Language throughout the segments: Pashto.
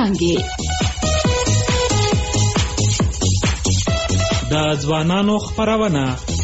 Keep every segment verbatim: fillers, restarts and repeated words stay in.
څانګې. د ځوانانو خپرونه.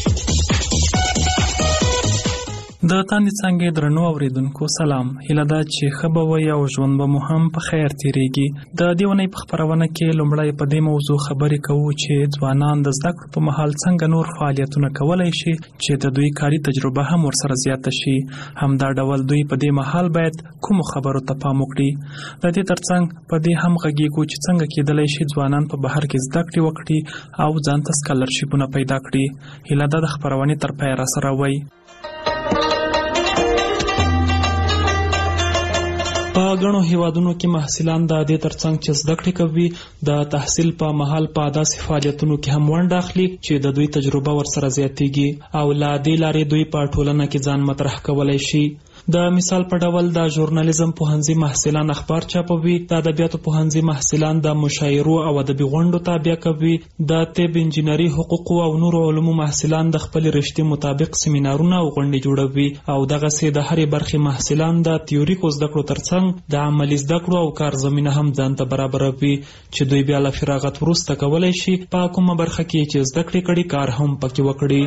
د تاندې څانګې درنو اوریدونکو سلام. هیله ده چې ښه به وئ او ژوند به مو هم په خیر تیریږي. د دې اونۍ په خپرونه کې لومړی په دې موضوع خبرې کوو چې ځوانان د زده کړو په مهال څنګه نور فعالیتونه کولی شي چې د دوی کاري تجربه هم ورسره زیاته شي. همدا ډول دوی په دې مهال باید کومو خبرو ته پام وکړي. د دې ترڅنګ په دې هم غږیږو چې څنګه کېدلی شي ځوانان په بهر کې زده کړې وکړي او ځان ته سکالرشیپونه پیدا کړي. هیله ده د خپرونې تر پایه راسره وئ. په ګڼو هیوادونو کې محصلان د دې ترڅنګ چې زده کړې کوي د تحصیل په مهال په داسې فعالیتونو کې هم ونډه اخلي چې د دوی تجربه ورسره زیاتیږي او له دې لارې دوی په ټولنه کې ځان مطرح کولی شي. د مثال په ډول د ژورنالیزم پوهنځي محصلان اخبار چاپوي، د ادبیاتو پوهنځي محصلان د مشاعرو او ادبي غونډو تابع کوي، د طب، انجینري، حقوقو او نورو علومو محصلان د خپل رشتې مطابق سیمینارونه او غونډې جوړوي او دغسې د هرې برخې محصلان د تیوریکو زده کړو ترڅنګ د عملي زده کړو او کار زمینه هم ځان ته برابروي چې دوی بیا له فراغت وروسته کولی شي په کومه برخه کې چې زده کړې کړي کار هم پکې وکړي.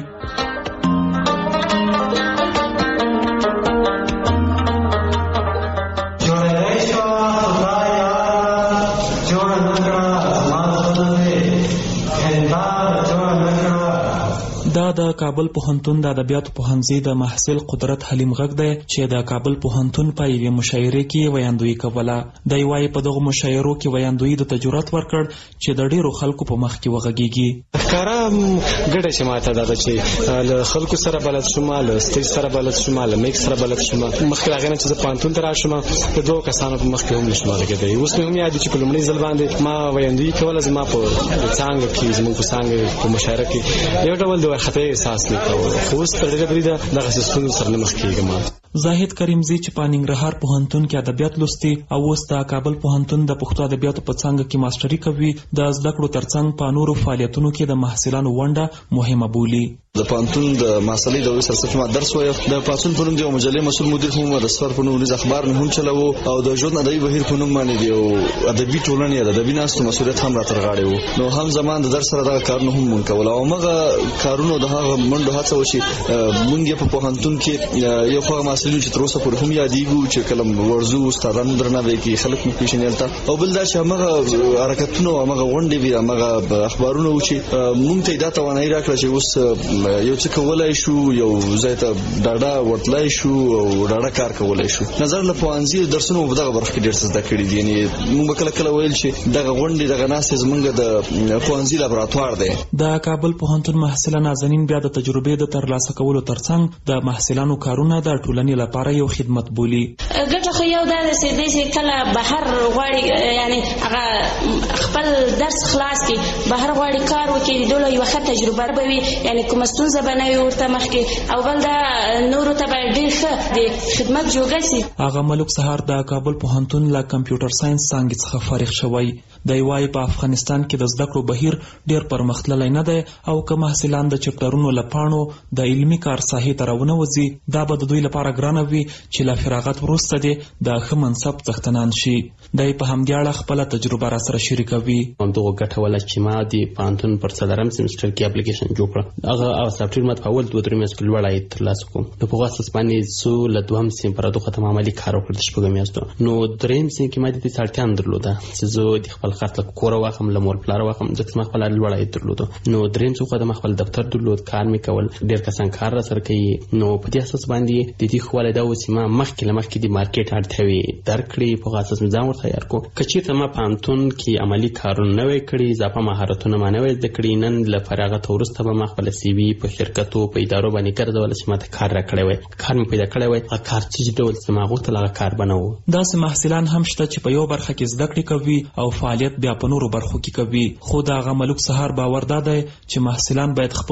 دا د کابل پوهنتون د ادبیاتو پوهنځي د محصل قدرت حلیم غږ دی چې د کابل پوهنتون په یوې مشاعرې کې ویاندویي کوله. دی وایي په دغو مشاعرو کې ویاندویي د تجربت ورکړ چې د ډیرو خلکو په مخ کې وغږیږي. ښکاره ګټه چې ماته دا ده چې له خلکو سره بلد شوم، له سټیج سره بلد شوم، له میک سره بلد شوم. مخکې له هغې نه چې زه پوهنتون ته راشم د دوو کسانو په مخ کې هم نشم غږېدی. اوس مې هم یاد دي چې په لومړي ځل باندې ما ویاندویي کوله. زما په څانګه کې زموږ په څانګه په مشاعره کې یو ډول د وارخطۍ احساس نه کوم، خو اوس تر ډېره بریده دغسې ستونزو سره نه مخ کېږم. زاهد کریمزی چې په ننګرهار پوهنتون کې ادبیات لوستي او اوس د کابل پوهنتون د پښتو ادبیاتو په څانګه کې ماسټري کوي، د زده کړو ترڅنګ په نورو فعالیتونو کې د محصلانو ونډه مهمه بولي. د پوهنتون د محصلۍ د سرسفي ما درس وایه. د پاڅون په نوم د یو مجلې مسؤل مدیر هم، د سفر په نوم ورځ اخبار نه هم چلوو او د ژوند ادبي بهیر په نوم باندې د یو ادبي ټولنې د ادبي ناستو مسؤلیت هم راتر غاړې و. نو هم زمان د درس سره دغه کارونه هم مونږ کول او هغه کارونو د هغه منډو هڅه وشي. مونږ په پوهنتون کې یو خو محصلین چې تر اوسه پورې هم یادېږو چې کله ورځو استادانو درناوی کوي، خلک مو پیژني هلته. او بل دا چې همغه حرکتونه او همغه غونډې وي، همغه اخبارونه و چې مونږ ته دا توانایي راکړه چې اوس یو څه کولای شو، یو ځای ته ډاډه ورتلای شو او ډاډه کار کولای شو. نظر له پوهنځي درسونو په دغه برخه کې ډېر څه زده کړي دي. یعنې مونږ به کله کله ویل چې دغه غونډې دغه ناستې زمونږ د پوهنځي لابراتوار دی. د کابل پوهنتون محصله نازنین بیا د تجربې د ترلاسه کولو ترڅنګ د محصلانو کارونه د ټولنې لپاره یو خدمت بولي. ګټه خو یو دا ده چې دی چې کله بهر غواړي یعنې هغه خپل درس خلاص کړي، بهر غواړي کار وکړي، د ډول یوه ښه تجربه به وي، یعنې کومه ستونزه به نه وي ورته مخکې، او بل دا نورو ته به ډېر ښه د خدمت جوګه شي. هغه ملک سهار د کابل پوهنتون له کمپیوټر ساینس څانګې څخه فارغ شوی. دی وایي په افغانستان کې د زده کړو بهیر ډېر پرمختللی نه دی او که محصلان د چپټرونو له پاڼو د علمي کار ساحې ته راونه وځي، دا به د دوی لپاره ګرانه وي چې له فراغت وروسته دې د ښه منصب څښتنان شي. دی په همدې اړه خپله تجربه راسره شریکوي. همدغه ګټه وله چې ما د پوهنتون پر څلورم سیمسټر کې اپلیکیشن جوړ کړه. هغه سافټویر ما په اول دوه درې میاشتو کې لوړ عاید ترلاسه کړم. په هغه اساس باندې زه له دوهم صنف په راډو ختم عملي کار وکړ د شپږو میاشتو. نو درېیم صنف کې ما د دې اړتیا هم درلوده چې زه د خپل خرڅ له کوره واخلم، له مور پلاره واخلم، ځکه ما خپل لوړ عاید درلوده. نو درېیم څه خو د خپل دفتر درلود، کار مې کول، ډېر کسان کار را سره کوي. نو په دې اساس باندې د دې خواله دا و چې ما مخکې له مخکې د مارکیټ اړتیاوې درک کړې. په هغه اساس مې ځان ورته تیار کړو. که چېرته ما پوهنتون کې عملي کارونه نه وی کړي، اضافه مهارتونه ما نه وی زده کړي، نن له فراغت وروسته به ما خپل سی وي په شرکتو په ادارو باندې ګرځوله چې ما ته کار راکړی وی، کار مې پیدا کړی وی. هغه کار چې ډول چې ما غوښتل هغه کار به نه و. داسې محصلان هم شته چې په یو برخه کې زده کړې کوي او فعالیت بیا په نورو برخو کې کوي. خو د هغه ملک سهار باور دا دی چې محصلان باید خپلو زده کړو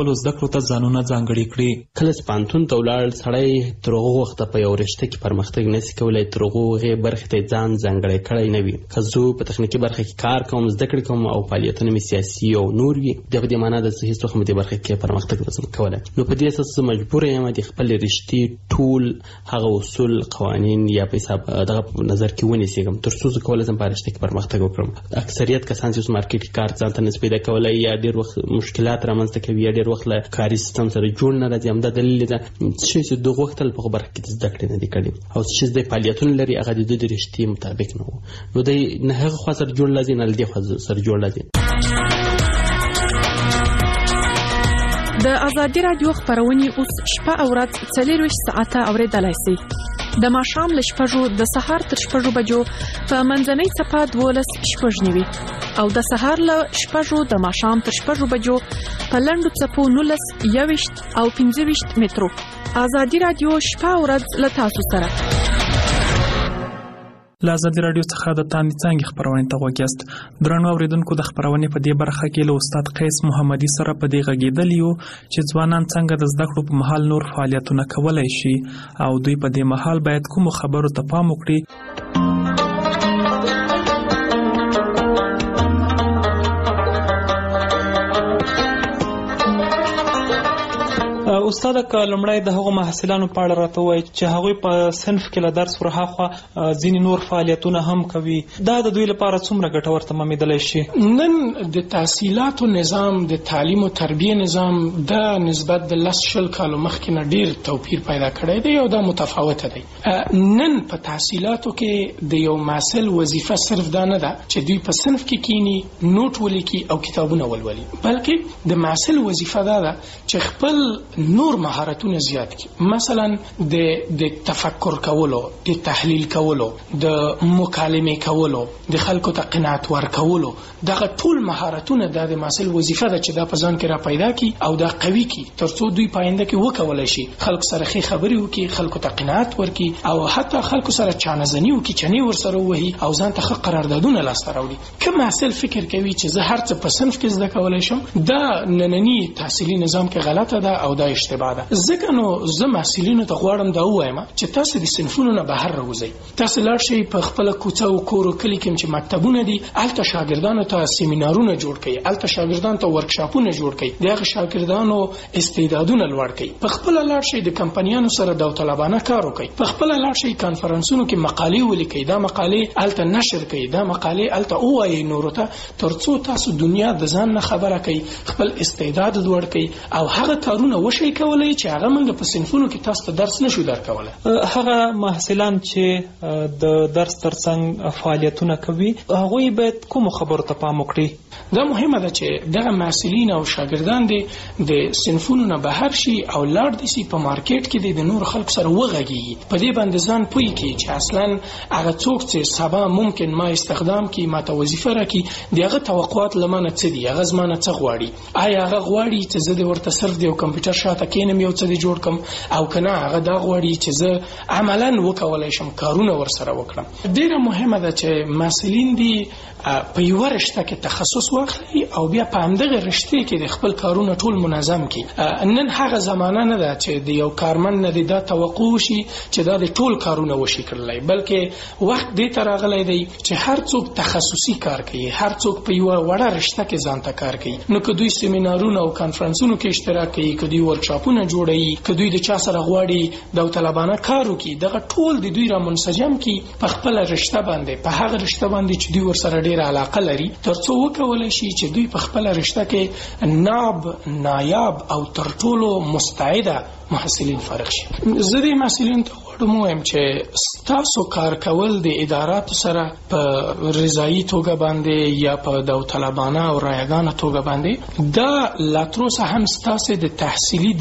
کړو ته ځانونه ځانګړي کړي. کله چې پانتون ته ولاړ سړی تر هغه وخته په یو رشته کې پرمختګ نشي کولی، تر هغه برخې ته ځان ځانګړی کړی نه وي. که زه په تخنیکي برخه کې کار کوم، زده کړې کوم او فعالیتونه مې سیاسي او نور وي، د دې معنا ده چې هیڅ وخت مې دې برخه کې پرمختګ نشم کولی. نو په دې اساس مجبور یم د خپل رشتې ټول هغه اصول، قوانین یا په حساب دغه نظر کې ونیسم تر څو زه کولی شم په رشته کې پرمختګ وکړم. اکثریت کسان چې اوس مارکیټ کې کار ځان ته نشي پیدا کولی یا ډېر وخت مشکلات رامنځته کوي یا ډېر وخت له کاري سیستم سره جوړ نه راځي. همدا دلیل ده چې دغه وخت په خبره کې زده کړې نه دي کړې او چې د فعالیتونو لري هغه د دې رشتې مطابق نه وو. نو د نه هغه خوا سره جوړ لازم نه لدی خوا سره جوړ لازم. د ازادي رادیو خبرونه اوس شپه او ورځ څلور ساعته اوریدلای شئ. د ماښام له شپږو د سهار تر شپږو بجو په منځنۍ څپه دولس شپږ نیوي او د سهار له شپږو د ماښام تر شپږو بجو په لنډو څپو نولس یوویشت او پنځه ویشت مترو. ازادي رادیو شپه او ورځ له تاسو سره. له ازادي رادیو څخه د تاندې څانګې خبرونې ته غوږ یاست. درنو اورېدونکو، د خبرونې په دې برخه کې له استاد قیس محمدي سره په دې غږېدلي یو چې ځوانان څنګه د زده کړو په مهال نور فعالیتونه کولی شي او دوی په دې مهال باید کومو خبرو ته پام وکړي. استاد، که لومړی د هغو محصلانو په اړه راته ووایي چې هغوی په صنف کې له درس ورهاخوا ځینې نور فعالیتونه هم کوي، دا د دوی لپاره څومره ګټور تمامېدلی شي؟ نن د تحصیلاتو نظام، د تعلیم او تربیه نظام د نسبت د لس شل کالو مخکې نه ډېر توپیر پیدا کړی دی او دا متفاوته دی. نن په تحصیلاتو کې د یو محصل وظیفه صرف دا نه ده چې دوی په صنف کې کینی نوٹ ولیکي او کتابونه ولولي، بلکې د محصل وظیفه دا ده چې خپل نور مهارتونه زیات کی. مثلا د د تفکر کولو، د تحلیل کولو، د مکالمه کولو، د خلکو ته قناعت ورکولو، دغه ټول مهارتونه د محصل وظیفه ده چې دا په ځان کې را پیدا کی او دا قوي کی ترڅو دوی پاینده کې وکولای شي خلک سره ښه خبرې وکړي، خلکو ته قناعت ورکړي او حتی خلکو سره چانهزنی وکړي، چنې ورسره وهي او ځان ته ښه قراردادونه لاسته راوړي. که محصل فکر کوي چې زه هر څه په صنف کې زده کولی شم، دا نننی تحصیلي نظام کې غلطه ده او دا اشتباه ده. ځکه نو زه محصلینو ته غواړم دا ووایم چې تاسو د صنفونو نه بهر راوځئ، تاسو لاړ شئ په خپله کوڅه او کور او کلي کې چې مکتبونه دي، هلته شاګردانو ته سیمینارونه جوړ کړئ، هلته شاګردانو ته ورکشاپونه جوړ کړئ، د هغه شاګردانو استعدادونه لوړ کړئ. په خپله لاړ شئ د کمپنیانو سره داوطلبانه کار وکړئ، په خپله لاړ شئ کانفرنسونو کې مقالې ولیکئ، دا مقالې هلته نشر کړئ، دا مقالې هلته ووایئ نورو ته، ترڅو تاسو دنیا د ځان نه خبره کړئ، خپل استعداد لوړ کړئ او هغه کارونه وشئ کولی چې هغه موږ په صنفونو کې تاسو ته درس نشو درکولی. هغه محصلان چې د درس ترڅنګ فعالیتونه کوي، هغوی باید کومو خبرو ته پام وکړي؟ دا مهمه ده چې دغه محصلین او شاګردان دي د صنفونو نه بهر شي او لاړ دي سي په مارکیټ کې د نور خلکو سره وغږیږي، په دې باندې ځان پوي کړي چې اصلا هغه څوک چې سبا ممکن ما استخدام کړي، ما ته وظیفه راکړي، دغه توقعات لمنه څه دي، هغه زمانه څه غواړي، آیا هغه غواړي چې زه د ورته صرف د کمپیوټر شاته کینم یو څه دی جوړ کم او کنه هغه دا غواړي چې زه عملاً وکولای شم کارونه ورسره وکړم. ډیره مهمه ده چې محصلین دي په یو رشته کې تخصص واخلي او بیا په همدغه رشته کې د خپل کارونه ټول منظم کړي. نن هغه زمانه نه ده چې د یو کارمن نه دا توقع شي چې دا د ټول کارونه وشي کړلای، بلکې وخت دې ته راغلی دی چې هر څوک تخصصي کار کوي، هر څوک په یو وړه رشته کې ځان ته کار کوي. نو که دوی سیمینارونه او کانفرنسونو کې اشتراک کوي، که دوی ورکشاپونه جوړوي، که دوی د چا سره غواړي داوطلبانه کار وکړي، دغه ټول د دوی را منسجم کړي په خپله رشته باندې، په هغه رشته باندې چې دوی ورسره ډېره علاقه لري، ترڅو وکولی شي چې دوی په خپله رشته کې ناب، نایاب او تر ټولو مستعده محصلین فارغ شي. زه دې محصلینو ته غواړم ووایم چې ستاسو کار کول د اداراتو سره په رضایي توګه باندې یا په داوطلبانه او رایګانه توګه باندې دا لا تر اوسه هم ستاسو د تحصیلي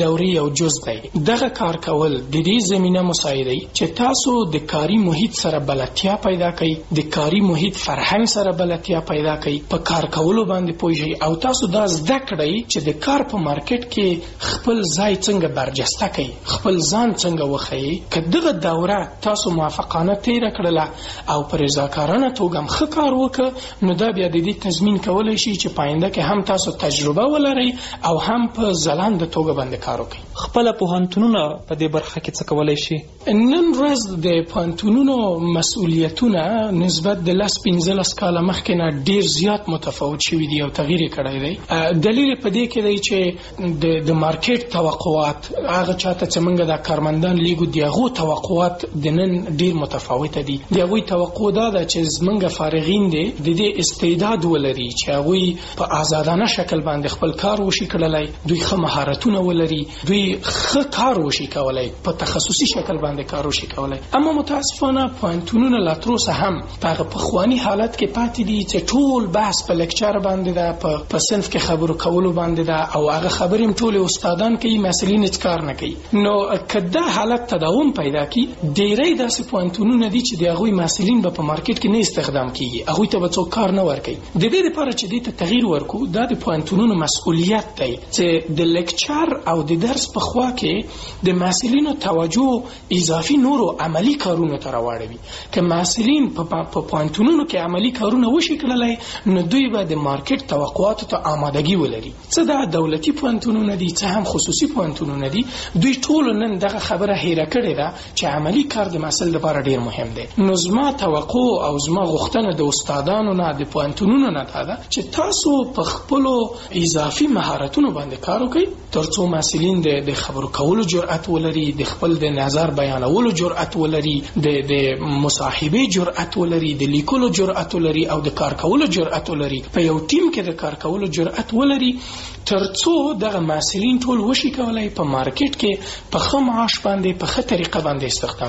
دورې یو جز دی. دغه کار کول د دې زمینه مساعدوي چې تاسو د کاري محیط سره بلدتیا پیدا کړئ، د کاري محیط فرهنګ سره بلدتیا پیدا کړئ، په کار کولو باندې پوه شئ او تاسو دا زده کړئ چې د کار په مارکیټ کې خپل ځای څنګه برجسته کړئ، خپل ځان څنګه وښیئ. که دغه دوره تاسو موافقانه تیره کړله او په رضاکارانه توګه هم ښه کار وکړه، نو دا بیا د دې تضمین کولی شي چې پاینده کې هم تاسو تجربه ولرئ او هم په ځلانده توګه باندې کار وکړئ. خپل پوهنتونونه په دې برخه کې څه کولی شي؟ نن ورځ د پوهنتونونو مسؤلیتونه نسبت د لس پنځلس کاله مخکې نه ډیر زیات متفاوت شوي دي او تغییر یې کړی دی. دلیل په دې کې دی چې د د مارکیټ توقعات هغه چاته چې موږ د کارمندان لیږو د هغو توقعات د نن ډیر متفاوته دي. د هغوی توقع دا ده چې زموږ فارغین دي د دې استعداد ولري چې هغوی په آزادانه شکل باندې خپل کار وشي کړلی، دوی ښه مهارتونه ولري، دوی ښه کار وشي کولی، په تخصصي شکل باندې کار وشي کولی. اما متاسفانه پوهنتونونه لا تر اوسه هم په هغه پخواني حالت کې پاتې دي چې ټول بحث په لیکچر باندې ده، په صنف کې خبرو کولو باندې ده او هغه خبرې هم ټولې استادان کوي، محصلین هېڅ کار نه کوي. نو که دا حالت تداوم پیدا کړي، ډېری داسې پوهنتونونه دي چې د هغوی محصلین به په مارکیټ کې نه استخدام کېږي، هغوی ته به څوک کار نه ورکوي. د دې لپاره چې دې ته تغییر ورکړو، دا د پوهنتونونو مسؤلیت دی چې د لیکچر او د درس په خوا کې د محصلینو توجه اضافي نورو عملی کارونو ته راواړوي. که محصلین په پوهنتونونو کې عملی کارونه وشي کړلی، نو دوی به د مارکیټ توقعاتو ته آمادګي ولري. څه دا دولتي پوهنتونونه دي، څه هم خصوصي پوهنتونونه دي، دوی ټول نن دغه خبره هیره کړې ده چې عملی کار د محصل لپاره ډیر مهم دی. نو زما توقع او زما غوښتنه د استادانو نه، د پوهنتونونو نه دا ده چې تاسو په خپلو اضافي مهارتونو باندې کار وکړئ تر څو محصلین د خبرو کولو جرأت ولري، د خپل د نظر بیانولو جرأت ولري، د د مصاحبې جرأت ولري، د لیکلو جرأت ولري او د کار کولو جرأت ولري، په یو ټیم کې د کار کولو جرأت ولري، تر څو دغه محصلین ټول وشي کولای په مارکیټ کې په ښه معاش باندې په ښه طریقه باندې استخدام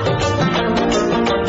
شي.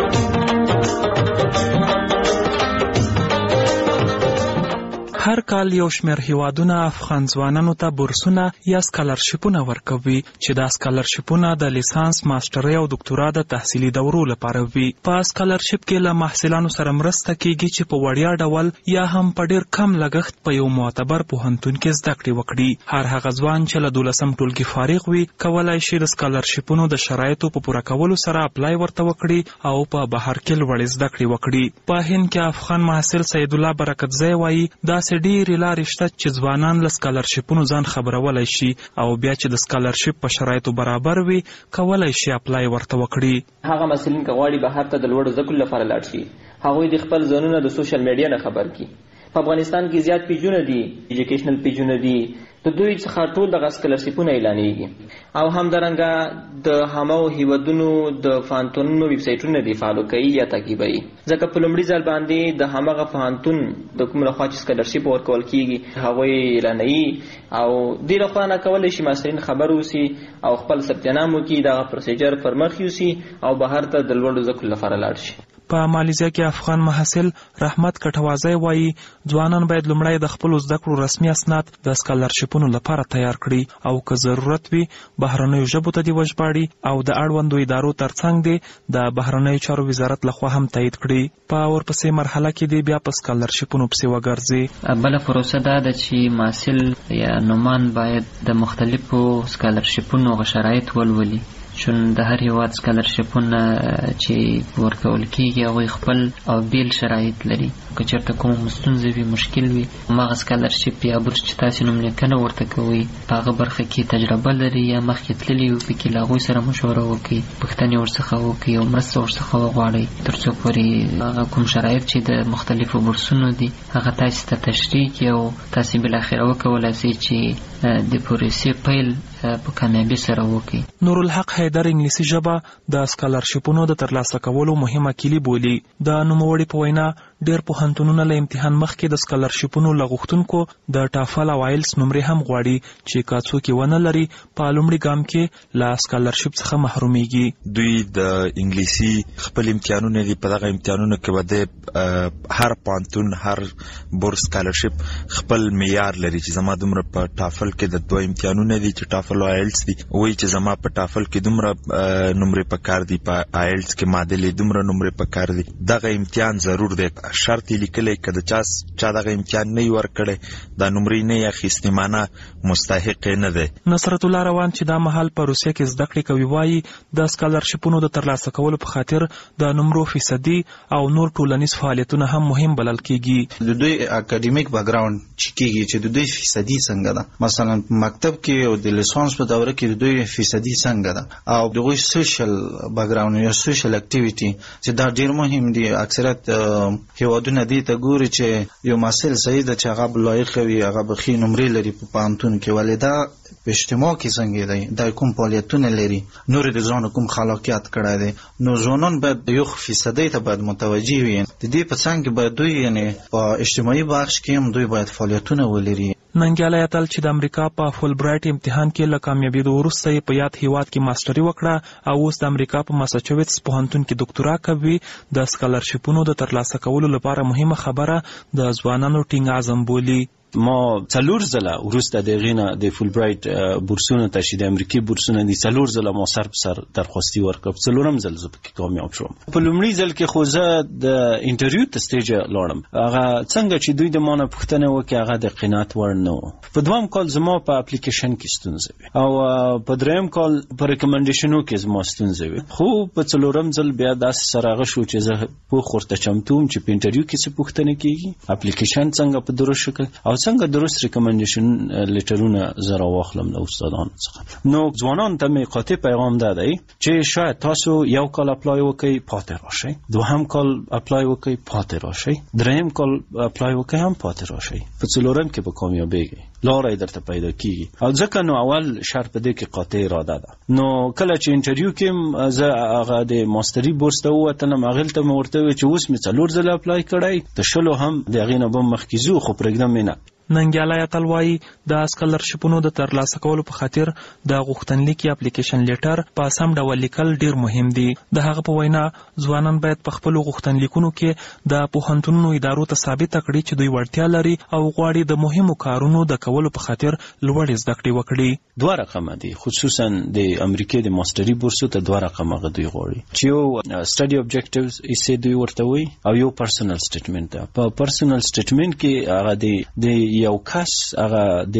هر کال یو شمېر هیوادونه افغان ځوانانو ته بورسونه یا سکالرشیپونه ورکوي چې دا سکالرشیپونه د لیسانس، ماسټرۍ او دکتورا د تحصیلي دورو لپاره وي. په سکالرشیپ کې له محصلانو سره مرسته کیږي چې په وړیا ډول یا هم په ډیر کم لګښت په یو معتبر پوهنتون کې زده کړې وکړي. هر هغه ځوان چې له دولسم ټولګي فارغ وي کولای شي د سکالرشیپونو د شرایطو په پوره کولو سره اپلای ورته وکړي او په بهر کې لوړې زده کړې وکړي. په هند کې افغان محصل سید الله برکتزی وایي داسې ډېرې لارې شته چې ځوانان له سکالرشیپونو ځان خبرولی شي او بیا چې د سکالرشیپ په شرایطو برابر وي کولی شي اپلای ورته وکړي. هغه محصلین که غواړي بهر ته د لوړو زده کړو لپاره لاړ شي، هغوی د خپل ځانونه د سوشل میډیا نه خبر کړي. په افغانستان کې زیات پیجونه دي، ایجوکیشنل پیجونه دي، د دوی څخه ټول دغه سکالرشیپونه اعلانېږي او همدارنګه د هماغو هیوادونو د پوهنتونونو ویب سایټونه دي فالو کوي یا تعقیبوي، ځکه په لومړي ځل باندې د هماغه پوهنتون د کوم لخوا چې سکالرشیپ ورکول کېږي هغوی اعلانوي او دې لخوا نه کولی شي محصلین خبر اوسي او خپل ثبت نام وکړي، دغه پروسیجر پر مخ یوسي او بهر ته د لوړو زده کړو لپاره لاړ شي. په مالیزیا کې افغان محصل رحمت کټوازی وایي ځوانان باید لومړی د خپلو زده کړو رسمي اسناد د سکالرشیپونو لپاره تیار کړي او که ضرورت وي بهرنیو ژبو ته دې وژباړي او د اړوندو ادارو ترڅنګ دې د بهرنیو چارو وزارت لخوا هم تایید کړي. په ورپسې مرحله کې دې بیا په سکالرشیپونو پسې وګرځي. بله پروسه دا ده چې محصل یا نومان باید د مختلفو سکالرشیپونو شرایط ولولي، چون د هر هیواد سکالرشیپونه چې ورکول کېږي هغوی خپل او بیل شرایط لري. که چېرته کومه ستونزه وي، مشکل وي، هماغه سکالرشیپ یا بورس چې تاسې نوملیکنه ورته کوئ په هغه برخه کې تجربه لري یا مخکې تللي وي، پکې له هغوی سره مشوره وکړئ، پوښتنې ورڅخه وکړئ او مرسته ورڅخه وغواړئ تر څو پورې هغه کوم شرایط چې د مختلفو بورسونو دي هغه تاسې ته تشریح کړي او تاسې بالاخره وکولای شئ چې د پروسې پیل په کامیابی سره وکړي. نورالحق حیدر انګلیسي ژبه د سکالرشیپونو د ترلاسه کولو مهمه کلي بولي. د نوموړي په وینا ډېر پوهنتونونه له امتحان مخکې د سکالرشیپونو له غوښتونکو د ټافل او آیلس نمرې هم غواړي چې که څوک یې ونه لري په لومړي ګام کې له سکالرشیپ څخه محرومیږي. دوی د انګلیسي خپل امتحانونه دي، په دغه امتحانونو کې به د هر پوهنتون هر بورس سکالرشیپ خپل معیار لري چې زما دومره په ټافل کې د دوه امتحانونه دي چې ټافل او آیلس دي، وایي چې زما په ټافل کې دومره نمرې په کار دي، په آیلس کې معادلې دومره نمرې په کار دي. دغه امتحان ضرور دی، شرط یې لیکلی که د چا چا دغه امتحان نه وي ورکړی دا نمرې نه یې اخیستې معنی مستحق یې نه دی. نصرت الله روان چې دا مهال په روسیه کې زده کړې کوي وایي د سکالرشیپونو د ترلاسه کولو په خاطر د نمرو فیصدي او نور ټولنیز فعالیتونه هم مهم بلل کېږي. د دوی اکاډمیک بیکګراوند چې کېږي چې د دوی فیصدي څنګه ده، مثلا مکتب کې او د لیسانس په دوره کې د دوی فیصدي څنګه ده، او دغه سوشل بیکګراوند یا سوشل اکټیویټي چې دا ډیر مهم دي. اکثریت هیوادونه دي ته ګوري چې یو محصل صحیح ده چې هغه لایق وي، هغه بخي نمرې لري په پوهنتون کې، ولې دا په اجتماع کې څنګه دی، دا کوم فعالیتونه لري، نور د ځان کوم خلاقیت کړی دی. نو ځوانان باید یو فیصدي ته باید متوجه وي. د دې په څنګ کې باید دوی یعنی په اجتماعي بخش کې هم دوی باید فعالیتونه ولري. ننګیالی اتل چې د امریکا په فول برایټ امتحان کې له کامیابېدو وروسته یې په یاد هیواد کې ماسټري وکړه او اوس د امریکا په ماساچوټس پوهنتون کې ډاکټورا کوي. د سکالرشیپونو د ترلاسه کولو لپاره مهمه خبره د ځوانانو ټینګ عزم بولي. ما څلور ځله وروسته د غینا د فول برایټ بورسونه ته چې د امریکای بورسونه دي څلور ځله ما سر په سر درخواستي ورکړ، څلورم ځل زه پکې کامیاب شوم. په لومړي ځل کې خو زه د انټرویو ته سټیج لاړم، هغه څنګه چې دوی د مانه پوښتنه وکړه هغه د قناعت وړ نه و. په دویم کال زما په اپلیکیشن کې ستونزه وي او په دریم کال په ریکمنډیشنو کې زما ستونزه وي، خو په څلورم ځل بیا داسې سره هغه شو چې زه پوخ ورته چمتوم چې په انټرویو کې څه پوښتنه کېږي، اپلیکیشن څنګه په درست شکل او څنګه درست ریکمنډیشن لیټرونه زه راواخلم له استادانو څخه. نو ځوانانو ته مې قاطع پیغام دا دی چې شاید تاسو یو کال اپلای وکړئ پاتې راشئ، دوهم کال اپلای وکړئ پاتې راشئ، دریم کال اپلای وکړئ هم پاتې راشئ، په څلورم کې به کامیابیږئ، لاره یې درته پیدا کیږي. او ځکه نو اول شرط په دې کې قاطع اراده ده. نو کله چې انټرویو کې زه هغه د ماستري بورس ته ووتلم، هغې ته مې ورته وویل چې اوس مې څلور ځله اپلای کړی، د شلو هم د هغې نه به مخکې ځو، خو پرېږدم یې نه. ننګیالی اتل وایي د سکالرشیپونو د ترلاسه کولو په خاطر د غوښتنلیک یا اپلیکیشن لیټر په سم ډول لیکل ډیر مهم دي. د هغه په وینا ځوانان باید په خپلو غوښتنلیکونو کې د پوهنتونونو ادارو ته ثابته کړي چې دوی وړتیا لري او غواړي د مهمو کارونو د کولو په خاطر لوړې زده کړې وکړي. دوه رقمه دي، خصوصا د امریکای د ماستري بورسو ته دوه رقمه غو دوی غواړي چې یو سټډي ابجیکټیوز یې دوی ورته وي او یو پرسنل سټیټمنټ ده. په پرسنل سټیټمنټ کې هغه د یو کس هغه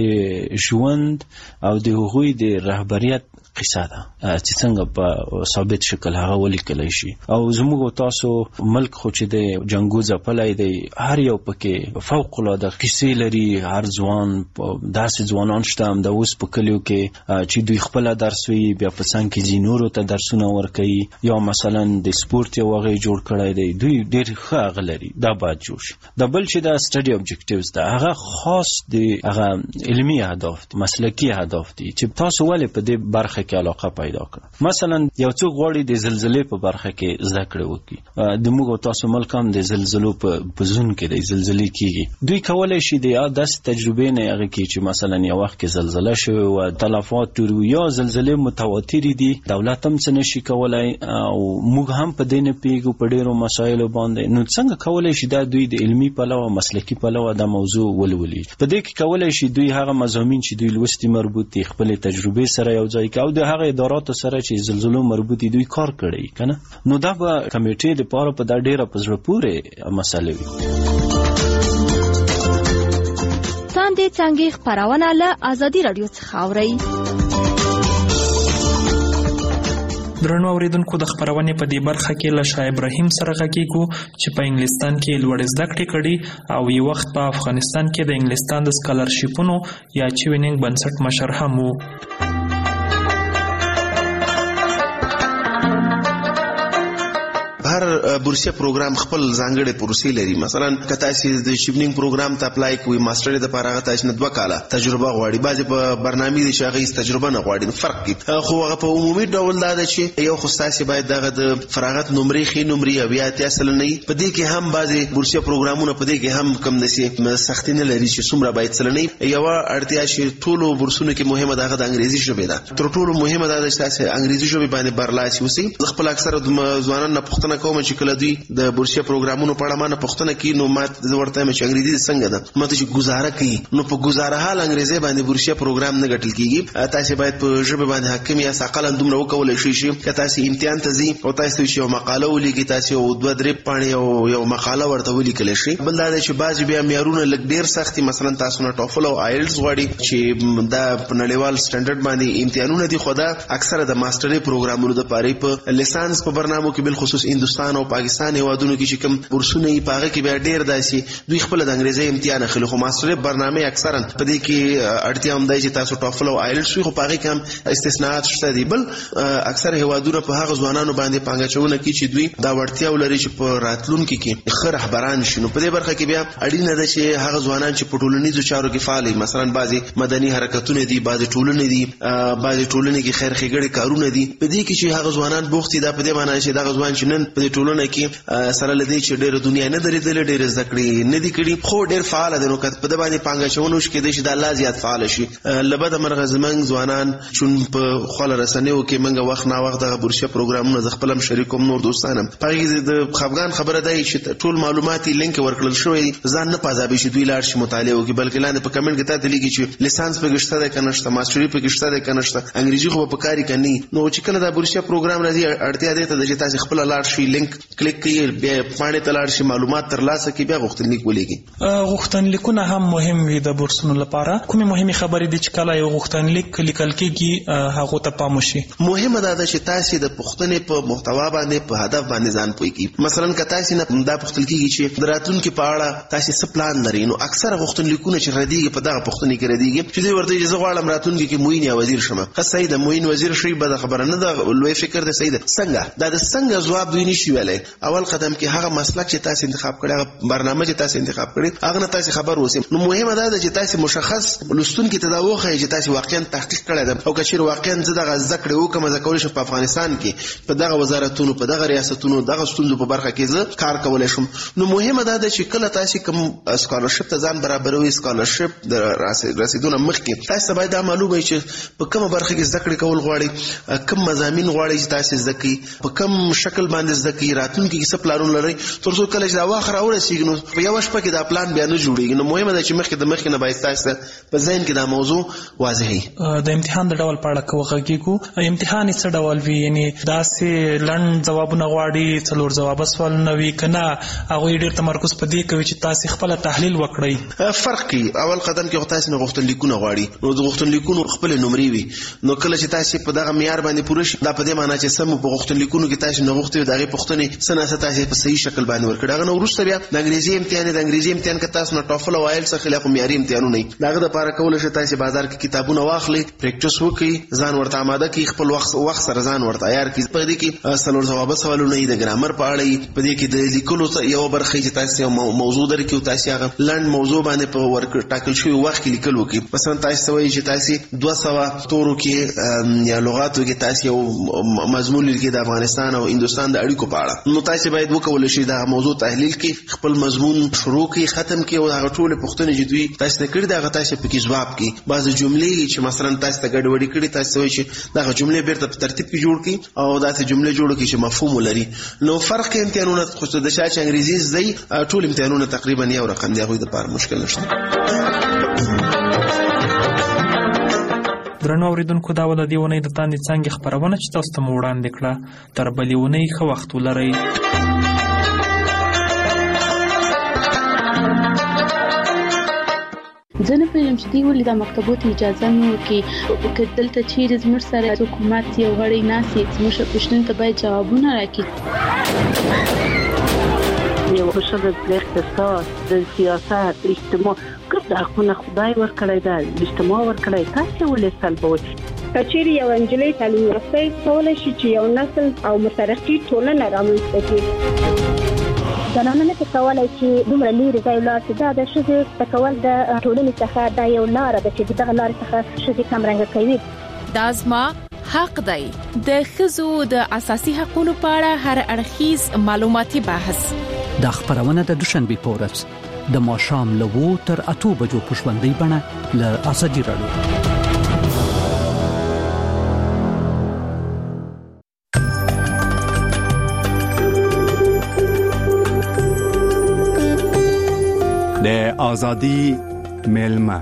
د ژوند او د هغوی د رهبریت قصه ده چې څنګه په ثابت شکل هغه ولیکلی شي. او زموږ تاسو ملک خو چې د جنګو ځپلی دی، هر یو پکې فوق العاده قصې لري. هر ځوان داسې ځوانان شته هم د اوس په کلیو کې چې دوی خپله درس وي، بیا په څنګ کې ځي نورو ته درسونه ورکوي، یا مثلا د سپورت یو هغه جوړ کړی دی، دوی ډېر ښه هغه لري، دا باید جوړ شي. د بل چې د سټډي ابجیکټیوز ده هغه خاص د هغه علمي اهداف دي، مسلکي اهداف دي چې تاسو ولې په دې برخه کې علاقه پیدا کړه. مثلا یو څوک غواړي د زلزلې په برخه کې زده کړه وکړي، د موږ تاسو ملک هم د زلزلو په زون کې د زلزلې کېږي، دوی کولی شي د داسې تجربې نه هغه کې چې مثلا یو وخت کې زلزله شوې وه، تلفات ډېر وي، یا زلزلې متواترې دي، دولت هم څه نشي کولی او موږ هم په دې نه پوهېږو په ډېرو مسایلو باندې. نو څنګه کولی شي دا دوی د علمي پلوه مسلکي پلوه دا موضوع ولولي؟ په دې کې کولی شي دوی هغه مضامین چې دوی لوستي مربوط دي خپلې تجربې سره یو ځای کړي او د هغه اداراتو سره چې زلزلو مربوط دي دوی کار کړی کنه. نو دا به کمیټې د پاره په دا ډیره په زړه پورې مسله وي. څنګه څنګه خبرونه له ازادي رادیو څخه اوري. درنو اوریدونکو د خبرونې په دې برخه کې له شاه ابراهیم سره غږیږو چې په انګلستان کې لوړ زده کړې کړي او یو وخت په افغانستان کې د انګلستان د سکالرشیپونو یا چوینینګ بنسټ مشر هم وو. هر هر بورسیه پروګرام خپل ځانګړي پروسې لري. مثلا که تاسو د شیپنینګ پروګرام ته اپلای کوئ ماستر د لپاره هغه تاسو نه دوه کاله تجربه غواړي. بعضې په برنامې دي چې هغه تجربه نه غواړي، فرق کوي. خو هغه په عمومي ډول دا ده چې یو خو ستاسې باید دغه د فراغت نمرې ښې نمرې او یا اتیا سلنه وي. په دې کې هم بعضې بورسیه پروګرامونه په دې کې هم کم داسې سختي نه لري چې څومره باید سلنه وي. یوه اړتیا چې ټولو بورسونو کې مهمه ده هغه د انګریزي ژبې ده. تر ټولو مهمه دا ده چې تاسې انګریزي ژبې باندې برلاسي اوسئ. زه خپل اکثره ځوانانو نه پوښتنه کوم چې کله دوی د بورسیه پروګرامونو په اړه ما نه پوښتنه کوي نو ما زه ورته وایم چې انګریزي څنګه ده، ما ته چې ګزاره کوي نو په ګزاره حال انګریزي باندې بورسیه پروګرام نه ګټل کېږي. تاسې باید په ژبه باندې حاکم یا اقلا دومره وکولی شئ چې که تاسې امتحان ته ځي او تاسو چې یو مقاله ولیکئ، تاسې یو دوه درې پاڼې او یو مقاله ورته ولیکلی شئ. بل دا دی چې بعضې بیا معیارونه لږ ډېر سخت دي. مثلا تاسو نه ټوفل او آیلټس غواړي چې دا په نړیوال سټنډرډ باندې امتحانونه دي، خو دا اکثره د ماسټرۍ پروګرامونو دپاره په لیسانس په برنامو کې بالخصوص هندوستان او پاکستان هېوادونو کې چې کوم بورسونه وي په هغه کې بیا ډېر داسې دوی خپله د انګریزۍ امتحان اخلي. خو ماسټرۍ برنامې اکثرا په دې کې اړتیا هم دی چې تاسو ټوفل او آیلټس وي، خو په هغې کې هم استثناءات شته دي. بل اکثر هېوادونه په هغه ځوانانو باندې پانګه اچونه کوي چې دوی دا وړتیا ولري چې په راتلونکي کې ښه رهبران شي. نو په دې برخه کې بیا اړینه ده چې هغه ځوانان چې په ټولنیزو چارو کې فعال وي، مثلا بعضې مدني حرکتونه دي، بعضې ټولنې دي، بعضې ټولنې کې خیر ښېګړې کارونه دي. په دې کې چې هغه ځوانان بوخت دي، دا په دې معنی چې دغه ځوان چې نن په دې ټولنه کې سره له دې چې ډېره دنیا نه ده لیدلې، ډېرې زده کړې نه دي کړي، خو ډېر فعاله دی، نو که په ده باندې پانګه اچونه وشي کېدای شي دا لا زیات فعاله شي. له بده مرغه زموږ ځوانان چون په خواله رسنیو کې موږ وخت نا وخت دغه بورسیه پروګرامونه زه خپل هم شریک هم نور دوستان هم په هغې کې د خفګان خبره دا چې ټول معلومات یې لینک ورکړل شوی، ځان نه پازابي چې دوی لاړ شي مطالعه وکړي، بلکې لاندې په کمنټ کې تا ته لیکي چې لیسانس پکې شته دی که نه شته، ماسټري پکې شته دی که نه شته، انګریزي خو به په کار یې که نه. نو چې کله دا بورسیه پروګرام راځي اړتیا دې ته ده چې تاسې خپله لاړ شئ، لینک کلیک کړئ، بیا پاڼې ته لاړ شئ، معلومات ترلاسه کړئ، بیا غوښتنلیک ولیکئ. غوښتنلیکونه هم مهم وي د بورسونو لپاره. کومې مهمې خبرې دي چې کله یو غوښتنلیک لیکل کېږي هغو ته پام وشي؟ مهمه دا ده چې تاسې د پوښتنې په محتوا باندې په هدف باندې ځان پوه کړئ. مثلا که تاسې نه دا پوښتل کېږي چې د راتلونکي په اړه تاسې څه پلان لرئ، نو اکثره غوښتنلیکونه چې ردېږي په دغه پوښتنې کې ردېږي چې دوی ورته وایي چې زه غواړم راتلونکي کې معین یا وزیر شم. ښه صحیح ده، معین وزیر شئ، بده خبره نه ده، لوی فکر دی، صحیح ده. څنګه؟ دا د څنګه ځواب دوی نشي ویلی. اول قدم کې هغه مسلک چې تاسې انتخاب کړی، هغه برنامه چې تاسې انتخاب کړی، هغه نه تاسې خبر اوسئ. نو مهمه دا ده چې تاسې مشخص لوستونکي ته دا وښایئ چې تاسې واقعا تحقیق کړی ده، او که چېرې واقعا زه دغه زده کړې وکړم، زه کولی شم په افغانستان کې په دغه وزارتونو، په دغه ریاستونو، دغه ستونزو په برخه کې زه کار کولی شم. نو مهمه دا ده چې کله تاسې کوم سکالرشپ ته ځان برابروئ، سکالرشپ د رسېدو نه مخکې تاسې ته باید دا معلوم وي چې په کومه برخه کې زده کړې کول غواړئ، کوم مضامین غواړئ چې تاسې زده کړئ، په کوم شکل باندې زده کړئ، راتلونکي کې څه پلانونه لرئ، تر څو کله چې دا وخت راورسېږي نو په یوه شپه کې دا پلان بیا نه جوړېږي. نو مهمه ده چې مخکې د مخکې نه باید تاسې ته په ذهن کې دا موضوع واضح وي. د امتحان د ډول په اړه که وغږېږو، امتحان یې څه ډول وي؟ یعنې داسې لنډ ځوابونه غواړي، څلور ځوابه سوالونه وي، که نه هغوی ډېر تمرکز په دې کوي چې تاسې خپله تحلیل وکړئ؟ فرق کوي. اول قدم کې خو تاسې نه غوښتنلیکونه غواړي، نو د غوښتنلیکونو خپلې نمرې وي. نو کله چې تاسې په دغه معیار باندې پوره شي، دا په دې معنا چې سم په غوښتنلیکونو کې تاسې نه غوښتې وي د هغې پوښتنې څه نه څه تاسې په صحیح شکل باندې ورکړي. هغه نه وروسته بیا د انګریزي امتحان د انګریزي امتحان که تاسو نه ټوفل او آیلټس اخلئ، خو معیاري امتحانونه وي. د هغه دپاره کولی شئ تاسې بازار کې کتابونه واخلئ، پریکټس وکړئ، ځان ورته اماده کړئ، خپل وخت سره ځان ورته عیار کړئ. په دې کې څلور ځوابه سوالونه وي، د ګرامر په اړه وي، په دې کې د لیکلو یوه برخه چې تاسې یو موضوع درکړي او تاسې هغه لنډ موضوع باندې په ټاکل شوي وخت کې لیکل وکړي. مثلا تاسې ته وایي چې تاسې دوه سوه تورو کې یا لغاتو کې تاسې یو مضمون لیکئ د افغانستان او هندوستان د اړیکو په اړه، نو تاسې باید وکولی شئ دغه موضوع تحلیل کړئ، خپل مضمون شروع کړئ، ختم کړئ، او هغه ټولې پوښتنې چې دوی تاسې ته کړي دي هغه تاسې پکې ځواب کړئ. بعضې جملې چې مثلا تاسې ته ګډوډي کړي، تاسې ته وایي چې دغه جملې بیرته په ترتیب کې جوړ کړئ او داسې جملې جوړ کړئ چې مفهوم ولري. نو فرق کې امتحانونه خو د چا چې انګریزي زده وي، ټول امتحانونه تقریبا یو رقم دي، هغوی دپاره مشکل نشته. درنو اوریدونکو، دا وه د دې اونۍ د تاندې څانګې خپرونه چې تاسو ته مو وړاندې کړه. تر بلې اونۍ ښه وخت ولرئ. زه نه پوهېږم چې دوی ولې دا مکتبو ته اجازه نه ورکوي. که دلته چیرې زموږ سره حکومت یو غړی ناست وي، زموږ پوښتنو ته باید جوابونه راکړي. یو ښه د اقتصاد، د سیاست، اجتماع، ګرد حقونه خدای ورکړی ده، اجتماع ورکړی، تاسې ولې سلبوئ؟ کچېرې یو نجلۍ تعلیم یافته کولای شي چې یو نسل او مترقي ټولنه رامنځته کړي. زنانه نه کولای چې دومره لري ځای لاړ شي. دا د ښځې تکول د ټولنې څخه دا یو لار ده چې دغه لار څخه ښځې کمرنګ کوي. دا زما حق دی. د ښځو د اساسي حقوقو په اړه هر اړخیز معلوماتي بحث د خبرونه د دوشنبه په ورځ د ماښام له وو تر اته بجو په ژوندۍ بڼه له ازادي راډیو. د ازادي ملما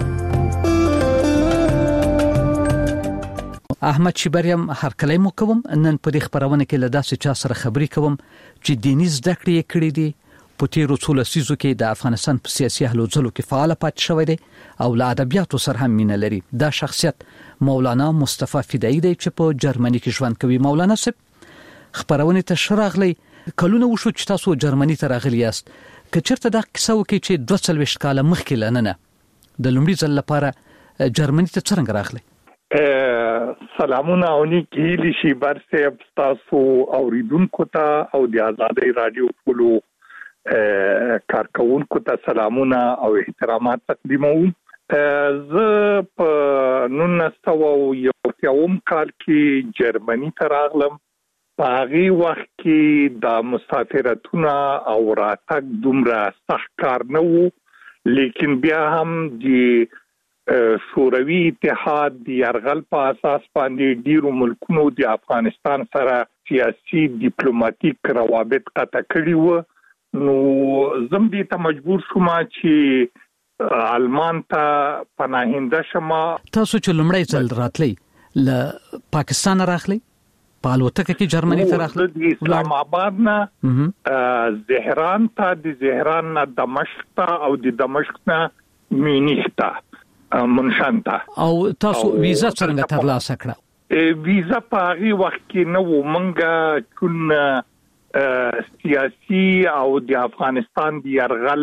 احمد شبریم هر کله مو کوم نن په دې خبرونه کې له داسې چا سره خبري کوم چې دیني زده کړې کړې دي په تیرو څو لسیزو کې د افغانستان په سیاسي هلو ځلو کې فعال پاتې شوی دی او له ادبیاتو سره هم مینه لري. دا شخصیت مولانا مصطفی فدایی دی چې په جرمني کې ژوند کوي. مولانا صاحب خبرونه ته شراغلی کلونه وشو چې تاسو جرمني ته راغلی یاست. که چېرته دا کیسه وکړي چې دوه څلوېښت کاله مخکې لننه د لومړي ځل لپاره جرمني ته څنګه راغلی؟ سلامونه او نیکی لشي برسه تاسو اوریدونکو ته او د آزادۍ رادیو ټولو کارکونکو ته سلامونه او احترامات تقدیموم. زه په نولس سوه یو اویایم کال کې جرمني ته راغلم. په هغې وخت کې د مسافرتونه او راتګ دومره سخت کار نه و، لیکن بیا هم د شوروي اتحاد د یرغل په اساس باندې ډیرو ملکونو د افغانستان سره سیاسي ډیپلوماټیک روابط قطع کړي وو. نو زم دې ته مجبور شوم چې آلمان ته پناهنده شم. تاسو چې لومړی ځل راتلی له پاکستان راغلی په الوتکه کې جرمني ته راغلی؟ د اسلام آباد نه زهران ته، د زهران نه دمشق ته او د دمشق نه مینیخ ته منشانتا. او تاسو ویزا څنګه ترلاسه کړه؟ ویزا په هغه وخت کې نو مونږه چون سیاسي او د افغانستان د يرغل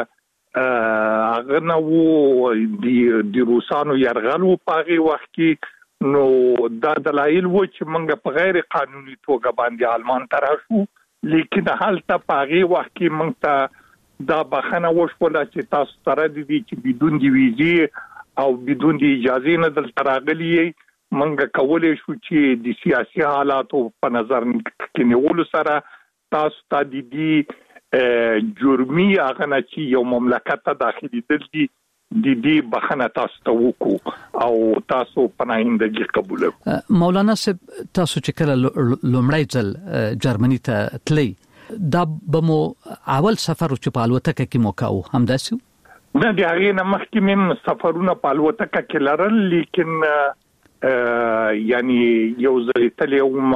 هغه نو د روسانو يرغل په هغه وخت کې نو دا دلایل و چې مونږ په غیر قانوني توګه باندې آلمان ته راشو. لیکن حالته په هغه وخت کې مونږ ته دا بخنه وشوله چې تاسو سره دي چې بدون د ویزې او بدون د اجازه نه دلته راغلي مونږ کولای شو چې د سیاسي حالاتو په نظر کې نیولو سره تاسو ته د دې جرمي هغه نه چې یو مملکت ته داخلي دي د دې بخنه تاسو ته وکړو او تاسو پناهندګي قبول کړئ. مولانا صاحب تاسو چې کله لومړی ځل جرمني ته تللی دا به مو اول سفر چې په الوتکه کې مو کاوه همداسې؟ نه، د هغې نه مخکې مې سفرونه په الوتکه کې لرل، لیکن یعنی یو ځل تللی وم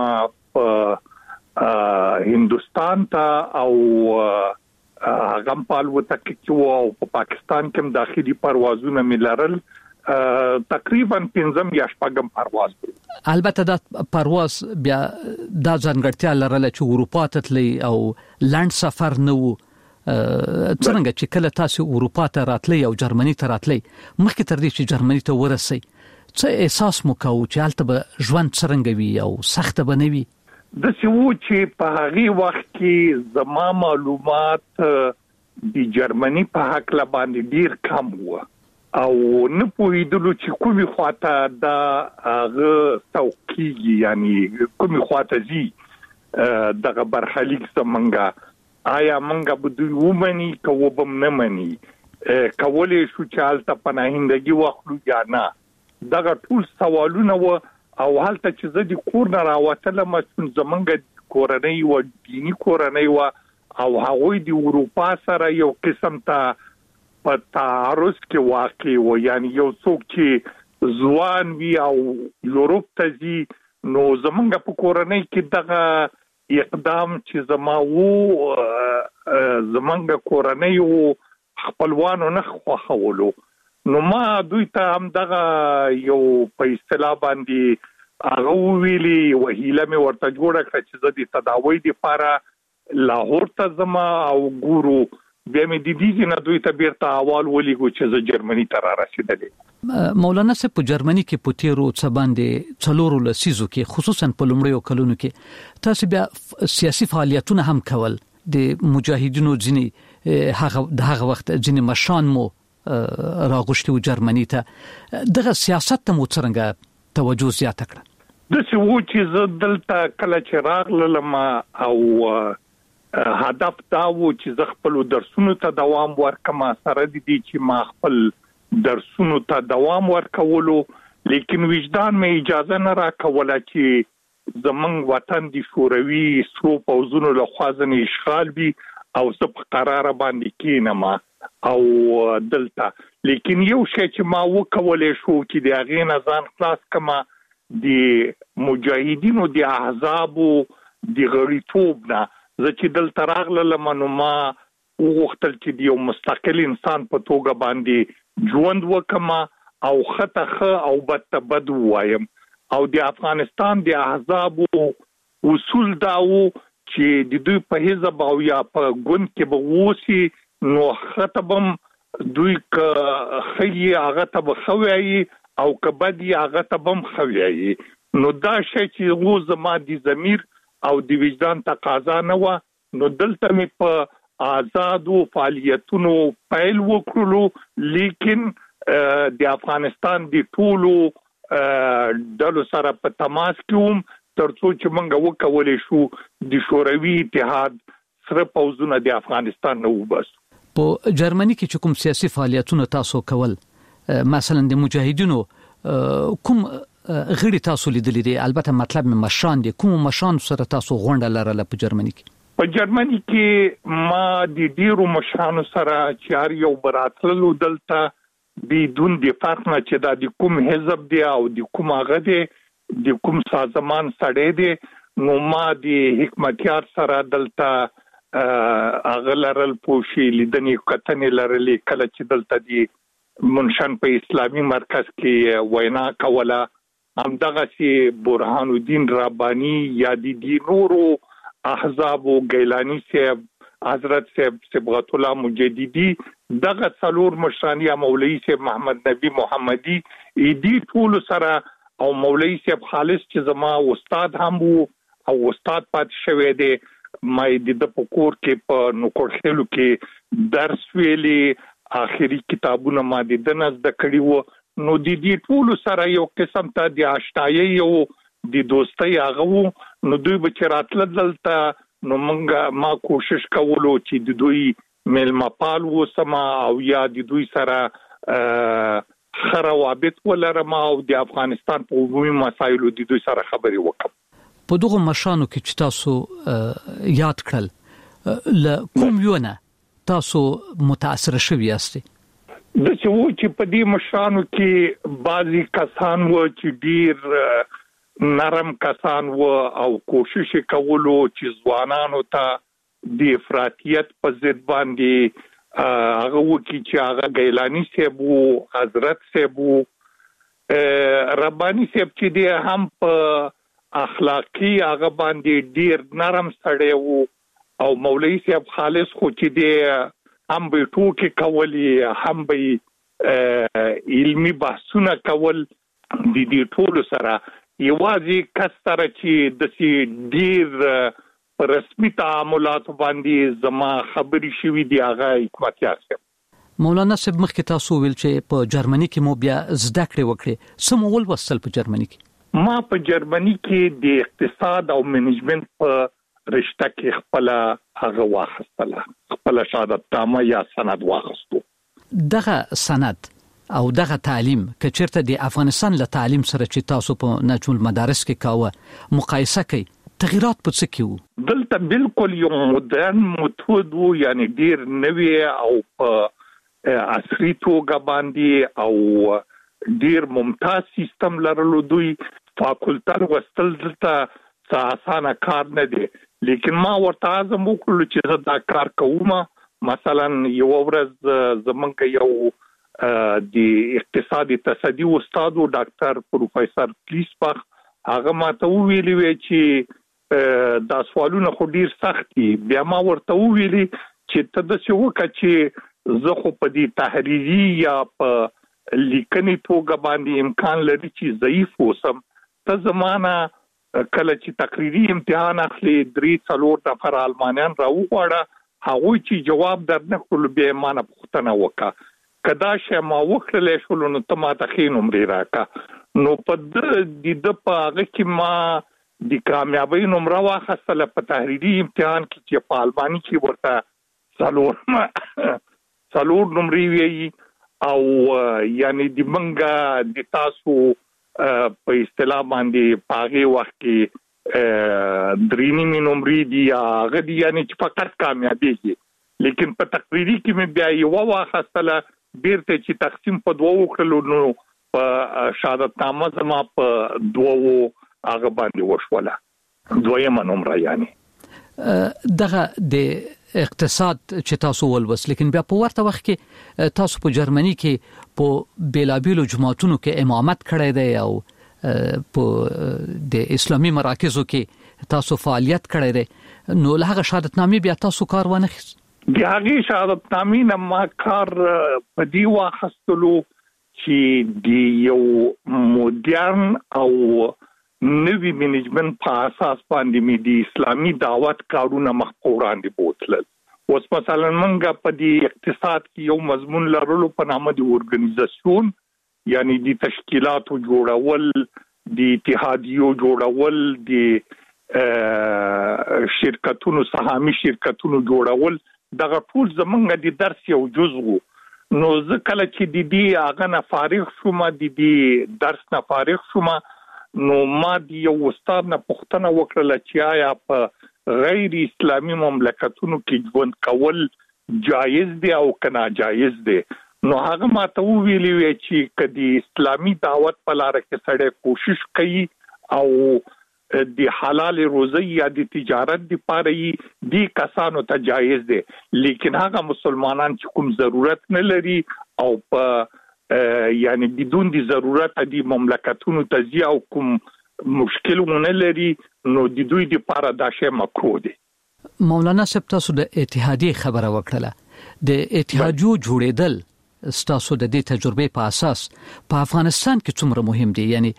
په هندوستان ته او هغه په الوتکه کې و او په پاکستان کې هم داخلي پروازونه مې لرل. تقریبا پنځم یا شپږم پرواز و. البته دا پرواز بیا دا ځانګړتیا لرله چې اروپا ته تللی او لنډ سفر نه و. څنګه چې کله تاسو اروپا ته راتلی او جرمني ته راتلی مخکې تر دې چې جرمني ته ورسئ څه احساس مو کاوه چې هلته به ژوند څرنګه وي او سخته به نه وي؟ داسې و چې په هغې وخت کې زما معلومات د جرمني په هکله باندې ډیر کم و او نه پوهېدلو چې کومې خواته دا هغه سوق کېږي، یعنی کومې خواته ځي دغه برخلیک زمونږه. آیا مونږه به دوی ومني که وبم نه مني، کولی شو چې هلته پناهندګي واخلو یا نه؟ دغه ټول سوالونه و. او هلته چې زه د کور نه راوتلم زمونږ کورنۍ و دیني کورنۍ و او هغوی د اروپا سره یو قسم ته په تعارض کې واقع و. یعنی یو څوک چې ځوان وي او یورپ ته ځي نو زمونږ په کورنۍ کې دغه اقدام چې زما وو زمونږ کورنۍ و خپلوانو نه خوښولو. نو ما دوی ته هم دغه یو په اصطلاح باندې هغه ویلي وهیله مې ورته جوړه کړه چې زه د تداوی لپاره لاهور ته ځم او ګورو بیا مې د دې نه دوی ته بیرته احوال ولیکو چې زه جرمني ته را رسیدلې. مولانا صاحب په جرمني کې په تیرو څه باندې څلورو لسیزو کې خصوصا په لومړیو کلونو کې تاسو بیا سیاسي فعالیتونه هم کول، د مجاهدینو ځینې هغه د هغه وخت ځینې مشان مو راغوښتي و جرمني ته، دغه سیاست ته مو څرنګه توجه زیاته کړه؟ داسې و چې زه دلته کله چې راغلم او هدف دا و چې زه خپل درسونو ته دوام ورکم، سره د دې چې ما خپل درسونو ته دوام ورکولو، لیکن وجدان مې اجازه نه راکوله چې زمونږ وطن د شوروي سرو پوځونو لخوا ځنې اشغال وي او زه په قراره باندې کینم او دلته. لیکن یو شی چې ما وکولای شو چې د هغې نه ځان خلاص کما د مجاهدینو د احزابو د غړیتوب نه. زه چې دلته راغلم نو ما وغوښتل چې د یو مستقل انسان په توګه باندې ژوند وکم او خطه ښه او بد ته بد ووایم. او د افغانستان د احزابو اصول دا و چې د دوی په حزب او یا په ګوند کې به اوسي نو خطه بم دوی که ښه هغه ته به ښه وایي او که بد یې هغه ته به هم ښه وایي. نو دا شی چې و زما د ضمیر او د وجدان تقاضا نه وه، نو دلته مې په آزادو فعالیتونو پیل وکړلو، لیکن د افغانستان د ټولو ډلو سره په تماس کې وم ترڅو چې موږ وکولی شو د شوروي اتحاد سره پوځونه د افغانستان نه وباسو. په جرمني کې چې کوم سیاسي فعالیتونه تاسو کول، مثلا د مجاهدینو کوم غړي تاسو لیدلې دي؟ البته مطلب مې مشان دي، کوم مشان سره تاسو غونډه لرله په جرمني کې؟ په جرمني کې ما د ډیرو مشانو سره چې هر یو براتللو دلته بدون د فرق نه چې دا د کوم حزب دی او د کوم هغه دی د کوم سازمان سړی دی، نو ما د حکمتیار سره دلته هغه لرل پوښي لیدنې کتنې لرلې. کله چې دلته د منشن په اسلامي مرکز کې وینا کوله، همدغه سي برهان الدین ربانی یا د دې نورو احزابو گیلانی صاحب، حضرت صاحب صبغت الله مجددي، دغه څلور مشران یا مولوی صاحب محمد نبی محمدي، دې ټول سره او مولوی صاحب خالص چې زما استاد هم وو او استاد پات شوی دی، مې د پکور کې په نوکړخلو کې درس ویلي، آخري کتابونه ما د دنس د کړي وو. نو د دې ټول سره یو قسم ته د آشنایي یو د دوستۍ هغه وو. نو دوی به چې راتله دلته نو موږ ما کوشش کولو چې د دوی میلمه پال وسم او یا د دوی سره ښه روابط ولرم او د افغانستان په عمومي مسایلو د دوی سره خبرې وکړم. په دغه مشانو کې چې تاسو یاد کړل، له کوم یو نه تاسو متاثر شوي یاستئ؟ د څه و چې په دې مشانو کې بعضی کسان و چې ډیر نرم کسان و او کوشش کولو چې ځوانانو ته د افراطیت په ضد باندې هغه وکړي چې هغه گیلانی صاحب و، حضرت صاحب و، ربانی صاحب چې دی هم په اخلاقی هغه باندې ډیر نرم سړی و، او مولوی صاحب خالص خو چې دی هم به ټوکې کولې، هم به علمي بحثونه کول. د دې ټولو سره یوازې کس سره چې داسې ډېر په رسمي تعاملاتو باندې زما خبرې شوي دي هغه حکمتیار صاحب. مولانا صاحب مخکې تاسو ویل چې په جرمني کې مو بیا زده کړې وکړې، څه مو ولوستل په جرمني کې؟ ما په جرمني کې د اقتصاد او منیجمنت په رشته کې خپل هغه واخستله، خپل شهادت نامه یا سند واخستو. دغه سند او دغه تعلیم که چیرته د افغانستان له تعلیم سره چې تاسو په نجم المدارس کې کاوه مقایسه کوي، تغیرات په څه کې وو؟ دلته بالکل یو مدرن میتود وو، یعنی ډیر نوی او په عصري توګه باندې او ډیر ممتاز سیستم لرلو. دوی فاکولټه وستل دلته څه اسانه کار نه دی، لیکن ما ورته عزم وکړلو چې زه دا کار کوم. مثلا یو ورځ زمونږ یو د اقتصادي تصدي استاد او ډاکټر پروفیسور پلیسپخ هغه ماته ویلي وی چې دا سوالونه خو ډیر سخت دي. بیا ما ورته ویلي چې ته د څه وکړه چې زه خو په دې تحریری یا په لیکنې توګه باندې امکان لري چې ضعیف اوسم، ته زمانہ کله چې تقریری امتحان اخلي درې څلور نفر آلمانیان راوغواړه، هغوی چې جواب درنه کړل بیا ما نه پوښتنه وکړه کدا شې ما وکړلې شو نو ته ما ته ښې نمرې راکړه. نو په د د په هغه کې ما د کامیابۍ نمره واخیستله په تحریری امتحان کې چې په آلماني کې ورته څلور څلور نمرې ویي او یعنی د منګه د تاسو په اصطلاح باندې په هغه وخت کې درې نیمې نمرې دي هغه دي یعنی چې فقط کامیابېږي، لیکن په تقریری کې مې بیا یوه واخیستله بیرته چې تقسیم په دوه وکړلو نو په شهادتنامه زما په دوه هغه باندې وشوله دویمه نمره یعنی دغه د اقتصاد چې تاسو ولوس، لیکن بیا په ورته وخت کې تاسو په جرمني کې په بیلابیلو جماعتونو کې امامت کړی دی او په د اسلامي مراکزو کې تاسو فعالیت کړی دی، نو له هغه شهادتنامې بیا تاسو کار ونه خیست؟ د هغې شهادتنامې نه ما کار په دې واخیستلو چې د یو مدرن او نوي منیجمنت په اساس باندې مې د اسلامي دعوت کارونه مخ په وړاندې بوتلل. اوس مثلا موږ په دې اقتصاد کې یو مضمون لرلو په نامه د اورګنایزاسیون، یعنی د تشکیلاتو جوړول، د اتحادیو جوړول، د شرکتونو سهامي شرکتونو جوړول، دغه ټول زمونږ د درس یو جزء وو. نو زه کله چې د دې هغه نه فارغ شوم، د دې درس نه فارغ شوم، نو ما د یو استاد نه پوښتنه وکړله چې آیا په غیر اسلامي مملکتونو کې ژوند کول جایز دی او که ناجایز دی. نو هغه ماته وویلي وی چې که د اسلامي دعوت په لاره کې سړی کوشش کوي او د حلال روزي یا د تجارت لپاره یې دي کسانو ته جایز دی، لیکن هغه مسلمانان چې کوم ضرورت نه لري او په یعنی بدون د ضرورت د مملکتونو ته ځي او کوم مشکلونه لري نو د دوی لپاره دا شی مکروه دی. مولانا صاحب تاسو د اتحادیې خبره وکړه، د اتحادیو جوړېدل ستاسو د دې تجربې په اساس په افغانستان کې څومره مهم دي، یعنی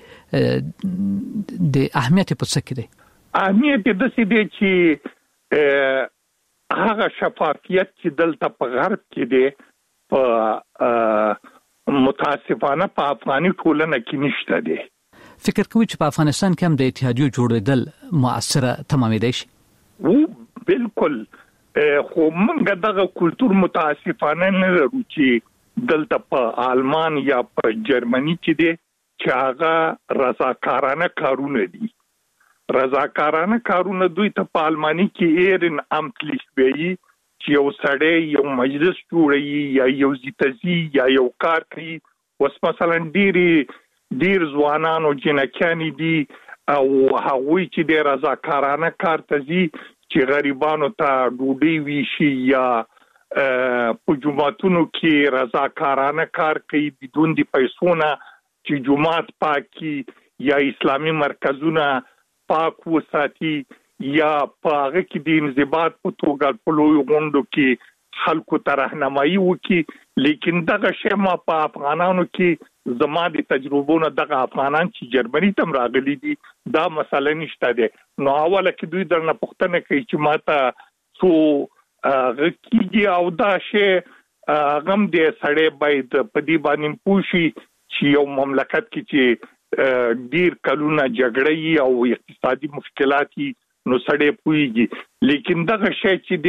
د اهمیت په څه کې دی؟ اهمیت د څه دی چې هغه شفافیت چې دلته په غرب کې دی په متاسفانه په افغاني ټولنه کې نشته دی. فکر کوئ چې په افغانستان کې هم د اتحادیو جوړېدل مؤثره تمامېدای شي؟ و بالکل، خو موږ دغه کلتور متاسفانه نه لرو چې دلته په آلمان یا په جرمني کې دی چې هغه رضاکارانه کارونه دي. رضاکارانه کارونه دوی ته په آلماني کې ایرن امتلیش ویي چې یو سړی یو مجلس جوړوي یا یو ځي یا یو کار کوي. اوس مثلا ډېرې ډېر ځوانان او جنکیانې دي او هغوی چې د رضاکارانه کار ته ځي چې غریبانو ته ډوډۍ ویشي یا په جماعتونو کې رضاکارانه کار کوي بدون د پیسو نه، چې جماعت پاکي یا اسلامي مرکزونه پاک وساتي یا په هغه کې د انضباط په توګه په لویو غونډو کې خلکو ته راهنمایي وکړي. لیکن دغه شی ما په افغانانو کې زما د تجربو نه دغه افغانان چې جرمني ته راغلي دي دا مسله نشته دی. نو اوله کې دوی درنه پوښتنه کوي چې ما ته څو غکیږي او دا شی غم دې سړی باید په دې باندې پوه شي چې یو مملکت کې چې ډیر کلونه جګړې او اقتصادي مشکلات نو سړی پوهیږي. لیکن دغه شی چې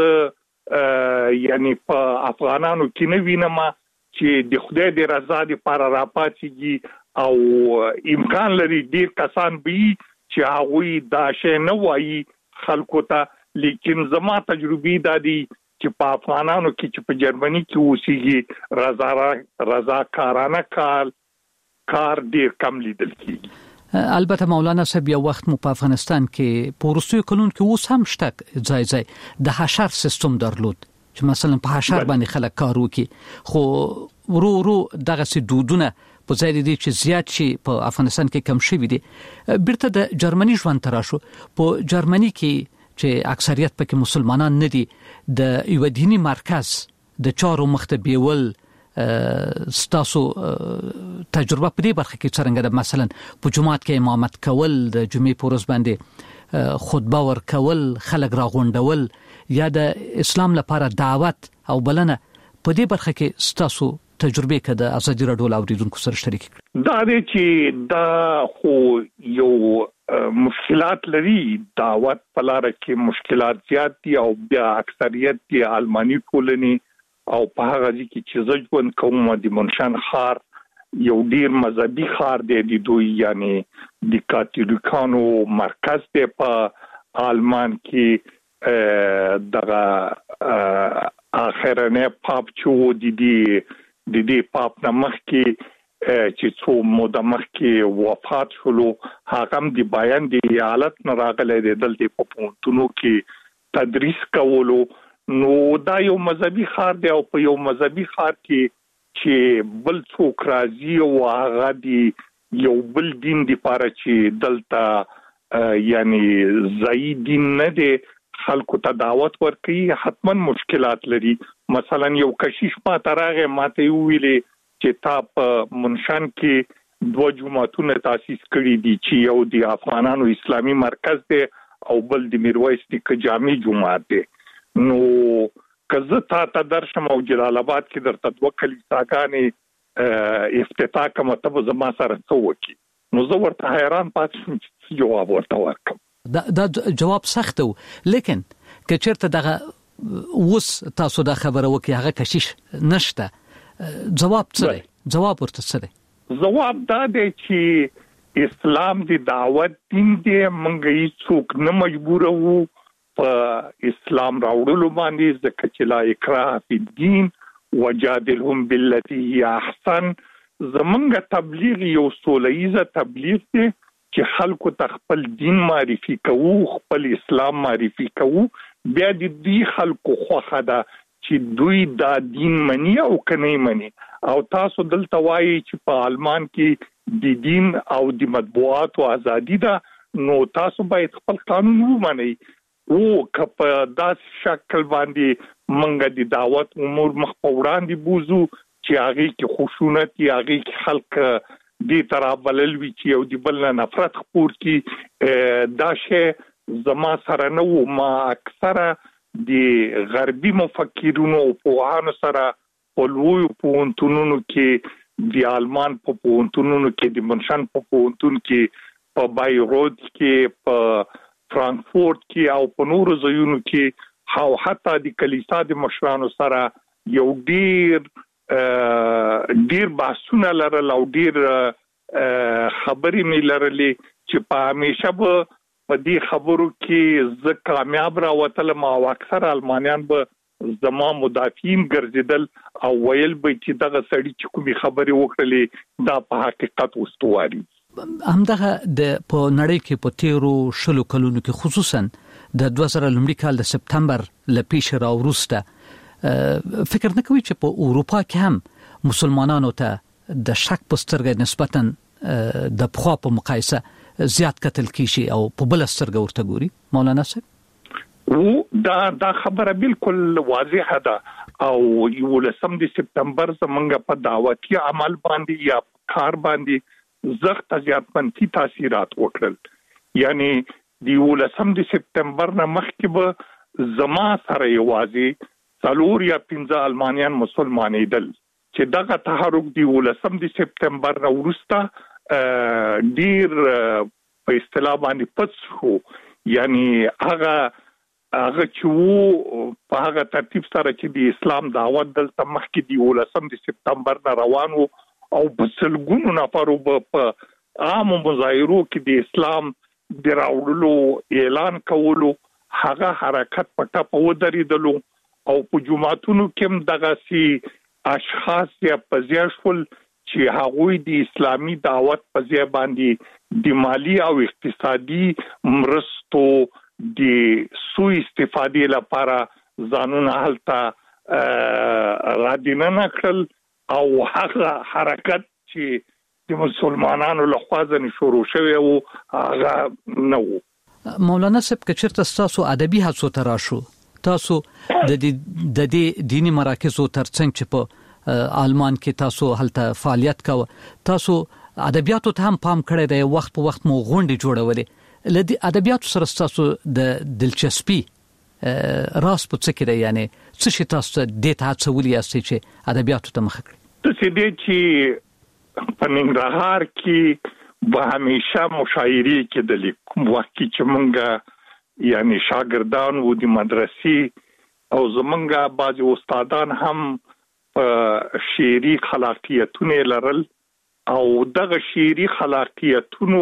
دې یعنی په افغانانو کې نه وینم چې د خدای د رضا لپاره راپاتېږي او امکان لري ډیر کسان به چې هغوی دا شی نه وایي خلکو ته. لیکن زما تجربې دا دي چې په افغانانو کې چې په جرمني کې اوسېږي رضا رضاکارانه کار کار ډېر کم لیدل کېږي. البته مولانا صاحب یو وخت مو په افغانستان کې په وروستیو کلونو کې اوس هم شته ځای ځای د حشر سیستم درلود چې مثلا په حشر باندې خلک کار وکړي، خو ورو ورو دغسې دودونه په ځای دي چې زیات شي په افغانستان کې کم شوي دي. بیرته د جرمني ژوند ته راشو. په جرمني کې چې اکثریت پکې مسلمانان نه دي د یو دینی مرکز د چارو مخته بیول ستاسو تجربه په دې برخه کې څنګه ده؟ مثلا په جمعات کې امامت کول، د جمعې په ورځ باندې خطبه ورکول، خلک راغونډول، یا د اسلام لپاره دعوت او بلنه، په دې برخه کې ستاسو تجربه کې د ازادي راډیو اوریدونکو سره شریک کړئ. دا دی چې دا خو یو مشکلات لري، دعوت په لار کې مشکلات زیات دي او بیا اکثریت دی آلماني ټولنې او په هغه ځای کې چې زه ژوند کوم د منشان ښار یو ډیر مذهبي ښار دی، د دوی یعنی د کاتولیکانو مرکز دی په آلمان کې. دغه اخرنه پاپ چې د دې د دې پاپ نمخ کې چې څو موده مخکې وفات شولو، هغه هم د بیان د ایالت نه راغلی دی، دلته په پوهنتونو کې تدریس کولو. نو دا یو مذهبي ښار دی او په یو مذهبي ښار کې چې بل څوک راځي او هغه دی یو بل دین دی پاره چې دلته یعنی ځای دین نه دی خلکو ته دعوت ورکړي، حتما مشکلات لري. مثلا یو کشیش ما تراغه ماته ویلې چې تا په منشان کې دوه جمعتونه تاسیس کړي دي چې یو د افغانانو اسلامي مرکز دی او بل د میرویس نیکه جامع جمعات دی. نو کزه تا ته درشم او جلال آباد کې درته دوه کلیساګانې افتتاح کوم ته زما سره څه وکي، نو زه ورته حیران پاتې شوم چې جواب ورته ورکړم. دا, دا جواب سخت و، لیکن که چیرته دغه اوس تاسو دا خبره وکي هغه کشیش نشته، جواب څه دی؟ جواب ورته څه دی؟ جواب دا دی چې اسلام دی دعوت دین دی، موږ هیڅ څوک نه مجبور وو په اسلام راوړلو باندې، ځکه چې لا اکراه فی الدین وجادلهم بالتي هي احسن. زمونږ تبلیغ یو سولیزه تبلیغ دی چې خلکو ته خپل دین معرفي کوو، خپل اسلام معرفي کوو، بیا د دې خلکو خوخه ده چې دوی دا دین مني او کني مني. او تاسو دلته وایي چې په آلمان کې د دین او د مطبوعاتو ازادي ده، نو تاسو باید خپل قانون ومنئ. او کپ داس شکل باندې منګه د دعوت امور مخ په وړاندې بوزو چې هغه کې خشونت یا هغه کې خلک دې طرح بللوي چې یو دی بل نه نفرت خپور کی دا شی زما سره نو ما اکثره د غربي مفکرونو او پوهانو سره په لوی پوهنتونونو کې د آلمان په پوهنتونونو کې د منشن په پوهنتون کې په بایروت کې په فرانکفورت کې او په نورو ځایونو کې او حتی د کلیسا د مشرانو سره یو ډیر ډیر بحثونه لرل او ډیر خبرې مې لرلې چې په همیشه به په دې خبرو کې زه کامیاب راوتلم او اکثر آلمانیان به زما مدافعین ګرځیدل او ویل به چې دغه سړی چې کومې خبرې وکړلې دا په حقیقت واستواري. همدغه د په نړۍ کې په تیرو شلو کلونو کې خصوصا د دوه زره لومړي کال د سپتمبر له پیښې راوروسته فکر نه کوي چې په اروپا کې هم مسلمانانو ته د شک په سترګه نسبتا د پخوا په مقایسه زیات قتل کیږي او په بل سترګه ورته ګوري؟ مولانا صاحب او دا دا خبره بالکل واضحه ده او یو لسم د سپتمبر زمونږ په دعوتي عمل باندې یا کار باندې زخت زیاتمنفي تاثیرات وکړل. یعنی د یو لسم د سپتمبر نه مخکې به زما سره یوازې څلور یا پنځه آلمانیان مسلمانېدل چې دغه تحرک دی ولسم د سپتمبر نه وروسته ډیر په اصطلاح باندې پڅ شو. یعنی هغه هغه چې په هغه ترتیب سره چې د اسلام دعوت دلته مخکې دی ولسم د سپتمبر نه روان وو او په سلګونو نفرو په عام مظاهرو کې د اسلام د راوړلو اعلان کولو هغه حرکت پټه په ودرېدلو او په جمعتونو کې دغه سي اشخاص یا پزیاشول چې هغوی د اسلامي دعوت په ځای باندې د مالی او اقتصادي مرستو د سوء استفادې لپاره ځانونه هلته رادینه کړل او هغه حرکت چې د مسلمانانو له خوا ځنې شروع شوی و هغه نه و. مولانا صاحب که چېرته ستاسو ادبي هڅو ته راشو، تاسو د دې د دې دینی مراکزو ترڅنګ چې په آلمان کې تاسو هلته فعالیت کوه، تاسو ادبیاتو ته هم پام کړی دی، وخت په وخت مو غونډې جوړولې. له دې ادبیاتو سره ستاسو د دلچسپي راس په څه کې دی؟ یعنی څه شي تاسو دې ته هڅولي یاستئ چې ادبیاتو ته مخه کړئ؟ څه دې چې په ننګرهار کې به همیشه مشاعرې کېدلې، کوم وخت کې چې مونږ یعنی شاګردان وو د مدرسې، او زمونږ بعضې استادان هم شعري خلاقیتونه لرل، او دغه شعري خلاقیتونو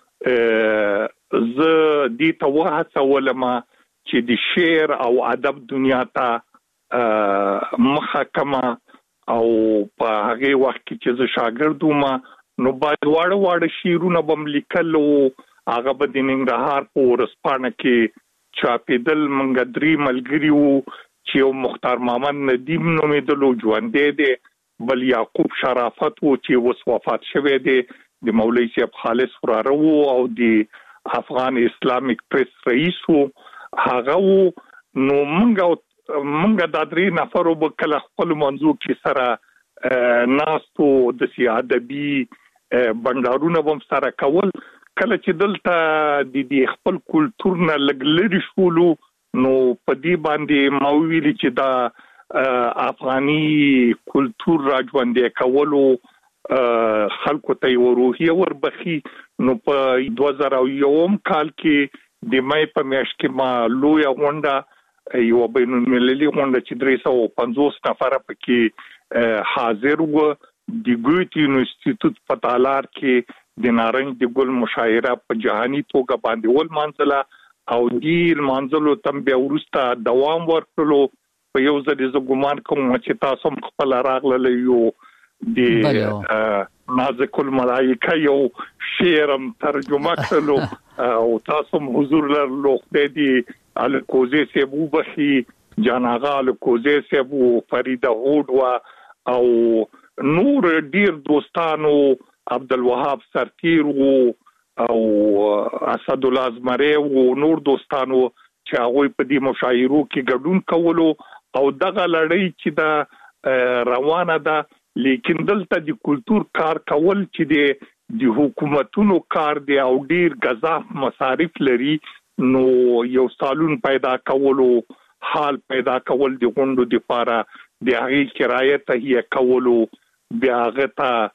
زه دې ته وهڅولم چې د شعر او ادب دنیا ته مخه کما، او په هغه وخت کې چې زه شاګرد وم نو باید واړه واړه شعرونه به م لیکل، او هغه به د ننګرهار په ورځپاڼه کې چاپېدل. موږ درې ملګري وو چې یو مختار محمد ندیم نومېدلو، ژوندی دی، بل یعقوب شرافت وو چې اوس وفات شوی دی، د مولوي صاحب خالص وراره وو، او د افغان اسلامیک پریس رئیس وو هغه وو. نو موږ موږ دا درې نفرو به کله خپل منځو کې سره ناستو، داسې ادبي بنډارونه به هم سره کول. کله چې دلته د دې خپل کلتور نه لږ لرې شولو نو په دې باندې ما وویلي چې دا افغاني کلتور را ژوندی کولو خلکو ته یوه روحیه وربخي. نو په دوه زره یوم کال کې د مې په میاشت کې ما لویه غونډه، یوه بین المللي غونډه چې درې سوه پنځوس نفره پکې حاضر وو، د ګوتې انسټیټیوټ په تالار کې د نارنج د ګل مشاعره په جهاني توګه باندې ولمانځله، او دې لمانځلو ته بیا وروسته دوام ورکړلو. په یو ځل زه ګمان کوم چې تاسو هم خپله راغللی یو د نازک الملائکه یو شعر هم ترجمه کړلو، او تاسو هم حضور لرلو. خدای دې الکوزی صاحب وبخي، جان آغا الکوزی صاحب و، فریده هوډ و، او نور ډیر دوستانو، عبدالوهاب سرتیر وو، او اسد الله ازمری وو، نور دوستانو چې هغوی په دې مشاعرو کې ګډون کولو. او دغه لړۍ چې دا روانه ده، لیکن دلته د کلتور کار کول چې د حکومتونو کار دی او ډیر گزاف مصارف لري، نو یو سالون پیدا کولو، حال پیدا کول د غونډو دپاره، د هغې کرایه تهیه کولو، بیا هغه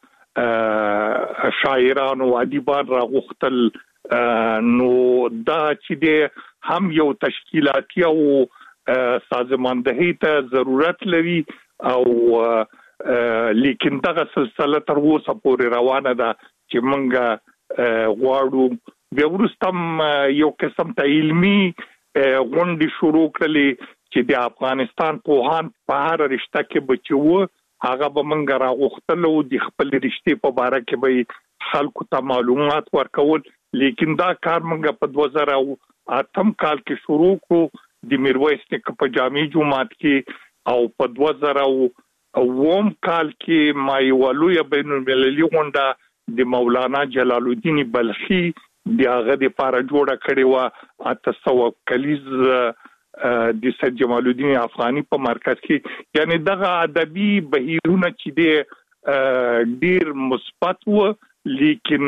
ته شاعران او ادیبان راغوښتل. نو دا چې دی هم یو تشکیلاتي او سازماندهي ته ضرورت لري، او لیکن دغه سلسله تر اوسه پورې روانه ده چې موږ غواړو. بیا وروسته هم یو قسم ته علمي غونډې شروع کړلې چې د افغانستان پوهان په هر رشته کې به چې وو هغه به موږ راغوښتل، او د خپلې رشتې په باره کې به خلکو ته معلومات ورکول. لیکن دا کار موږ په دوه زره اتم کال کې شروع کړو د میرویس نیکه په جامع جومات کې، او په دوه زره اووم کال کې ما یوه لویه بین المللي غونډه د مولانا جلال الدین بلخي د هغه دپاره جوړه کړې وه، اته سوه کلیز د سید جمال الدین افغاني په مرکز کې. یعنی دغه ادبي بهیرونه چې دی ډیر مثبت و، لیکن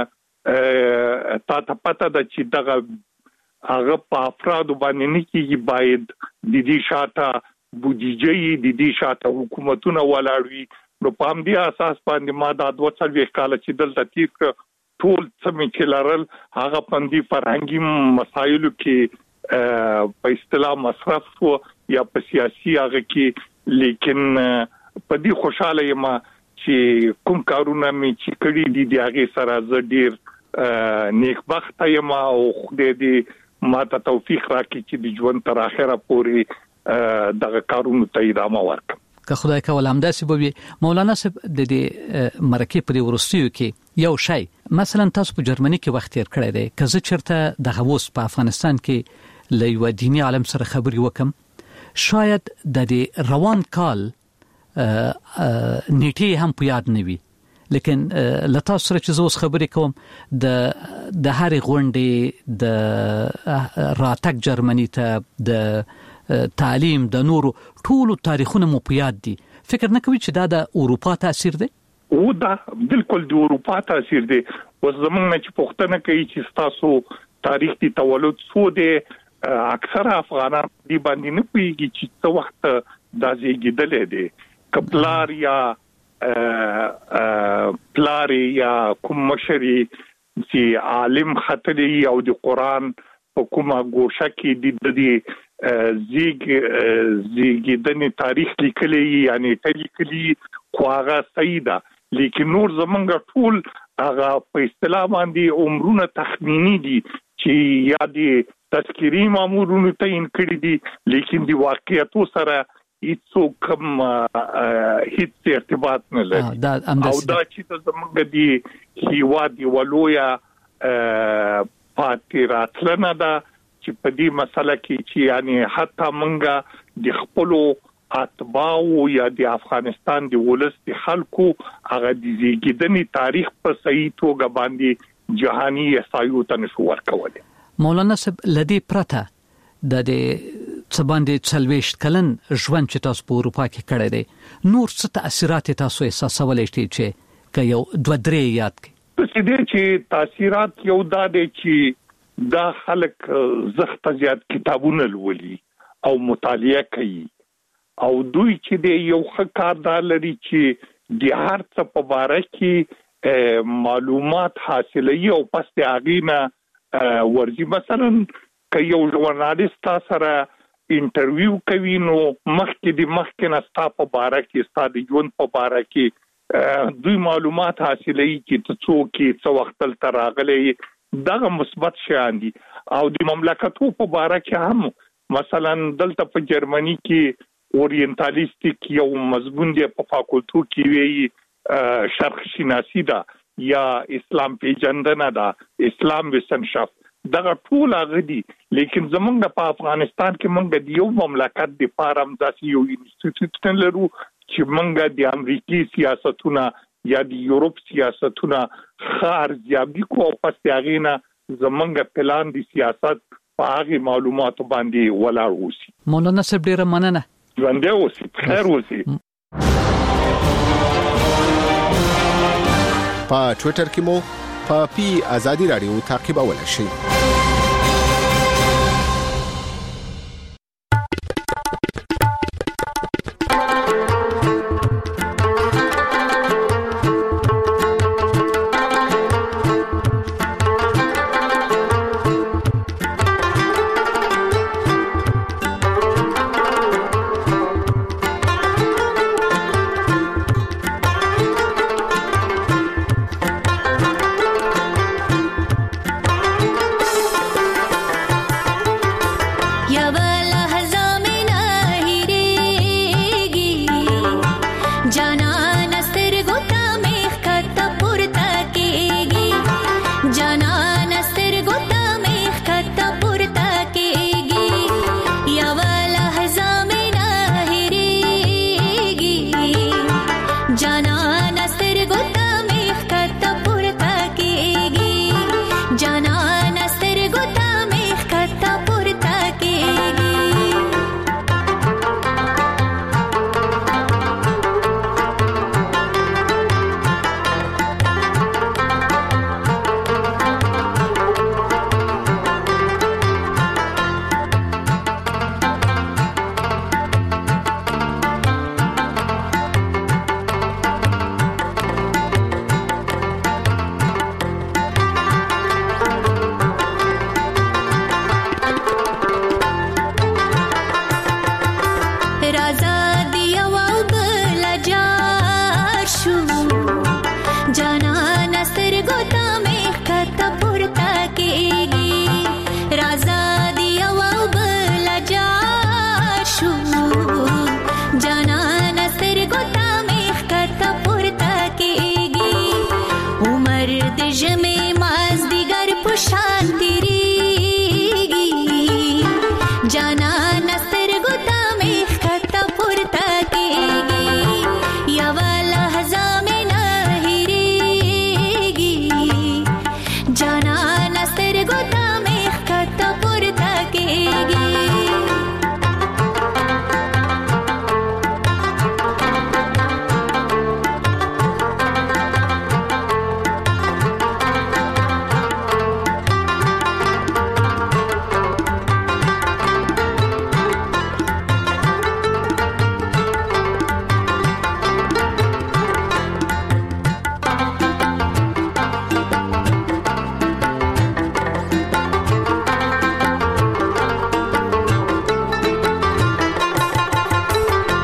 تا ته پته ده چې دغه هغه په افرادو باندې نه کېږي، باید د دې شاته بودیجه یې، د دې شاته حکومتونه ولاړ وي. نو په همدې اساس باندې ما دا دوه څلوېښت کاله چې دلته تېر کړه، ټول څه مې چې لرل هغه په همدې فرهنګي مسایلو کې په اصطلاح مصرف شو یا په سیاسي هغه کې. لیکن په دې خوشاله یم چې کوم کارونه مې چې کړي دي د هغې سره زه ډېر نیکبخته یم، او خدای دې ما ته توفیق راکړي چې د ژوند تر اخره پورې دغه کارونو ته ادامه ورکړم. که خدای کول همداسې به وي. مولانا صاحب د دې مرکې په دې وروستیو کې یو شی، مثلا تاسو په جرمني کې وخت تیر کړی دی، که زه چېرته دغه اوس په افغانستان کې له یوه دیني عالم سره خبرې وکم، شاید د دې روان کال نیټې هم په یاد نه وي، لیکن لتا سره چې زوس خبرې کوم د د هرې غونډې د راتګ جرمني ته د تعلیم د نورو ټولو تاریخونه مو په یاد دي. فکر نه کوي چې دا د اروپا تاثیر دی؟ او دا بالکل د اروپا تاثیر دی. اوس زمونږ نه چې پوښتنه کوي چې تاسو تاریخ دی تولد سو دی، اکثر افغانان دی باندې نه پوهیږي چې څه وخت دا زیږیدلې دی. کپلار یا پلار یا کوم مشري چې عالم خطري او د قران په کومه ګوشه کې د دې زیګ زیګیدنې تاریخ لیکلي یعنی لیکلي خو هغه صحیح ده، لیکن نور زمونږ ټول هغه په اصطلاح باندې عمرونه تخمینی دي چې یا د تذکری مامورونو تعین کړی دي، لیکن د واقعیتو سره هیڅ کوم هیڅ ارتباط نه لري. او دا چې زمونږ د هیواد ولویا پاتې راتلنه ده چې په دې مسله کې چې یعنی حتی منګه د خپلو اتباعو یا د افغانستان د ولس د خلکو هغه د زیږیدنې تاریخ په صحیح توګه باندې جهاني احصایو ته نشو ورکولی. مولانا صاحب لدی پرته د دې څباندې څلويشت کلن ژوند چې تاسو په اروپا کې کړی دی، نور څه تاثیرات تاسو احساسولای شئ چې که یو دوه درې یاد کړئ؟ څه دي چې تاثیرات یو دا دي چې دا خلک زخت زیات کتابونه لولي او مطالعه کوي، او دوی چې د یو ښه کاردار لري چې د هر څه په باره کې معلومات حاصلوي او پس د هغې نه ورځي. مثلا که یو ژورنالیست سره انټرویو کوي نو مخکې د مخکې نه ستا په باره کې ستا د ژوند په باره کې دوی معلومات حاصلوي چې ته څوک یې، څه وخت دلته راغلی، دغه مثبت شیان دي. او د مملکتو په باره کې هم مثلا دلته په جرمني کې اورینتالیستیک یو مضمون دی په فاکولتو کې وی شرق شناسی ده یا اسلام پیژندنه ده، اسلام وسنشافت، دغه ټول هغه دي. لیکن زمونږ په افغانستان کې مونږ د یو مملکت د پاره داسې یو انسټیټیوټ لرو چې مونږ د امریکای سیاستونه یا د یورپ سیاستونه خار ارزیابي کو او پس هغه نه زمونږ پلان د سیاست په هغه معلوماتو باندې ولاړ اوسي. مولانا صاحب ډیره مننه. ژوند دې اوسي، خیر اوسي. په ټوئیټر کې مو په پی آزادی رادیو تعقیبولای شئ. जाना नस्तर गुता में खता पुरता केगी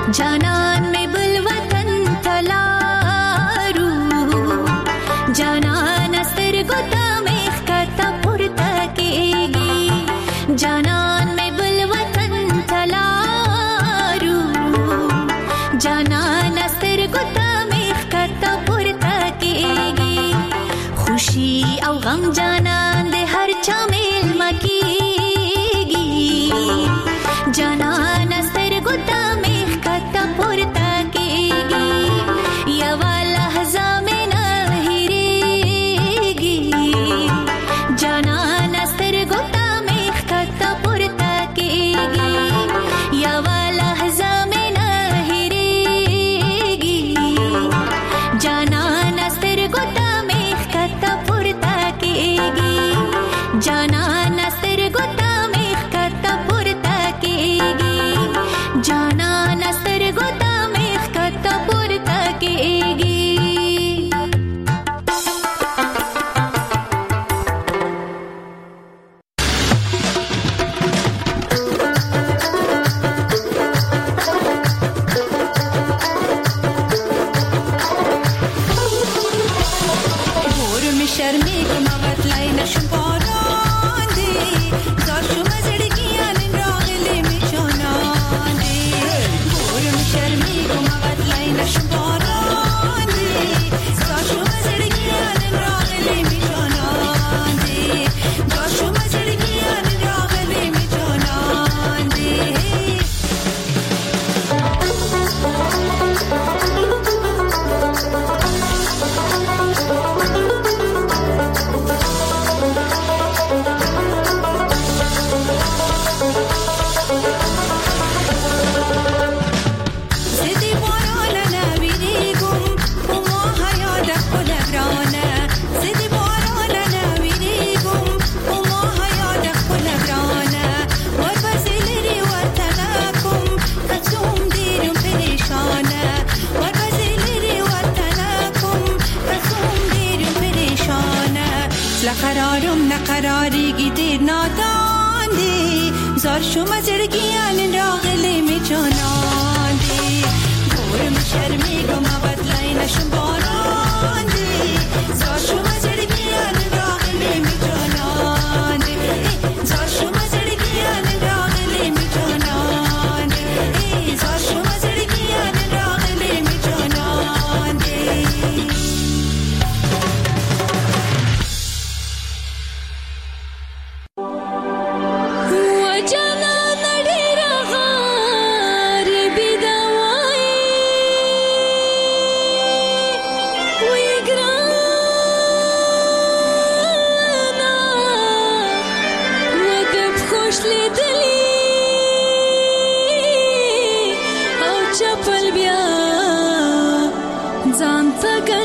جانان میں بل وطن تلارو جانان سترګو ته مخ کته پورته کېږي جانان میں بل وطن تلارو جانان سترګو ته مخ کته پورته کېږي خوشي او غم جانان د هر چا میل مکیږي جانان سترګو ته مخ کته پورته کېږي یوه لحظه مې نه هېرېږي جانان سترګو ته مخ کته پورته کېږي یوه لحظه مې نه هېرېږي جانان سترګو ته مخ کته پورته کېږي جانان سترګو ته مخ کته پورته کېږي جانان سترګو ته مخ کته پورته کېږي قرارم نقراریگی دیر نادان دی زار شما زرگیان راغلی می جانان دی گورم شرمی گم آباد لاینشون باران دی زار شما زرگیان راغلی می جانان دی زار شما زرگیان راغلی می جانان دی زار شما زرگیان راغلی می جانان دی ځان ته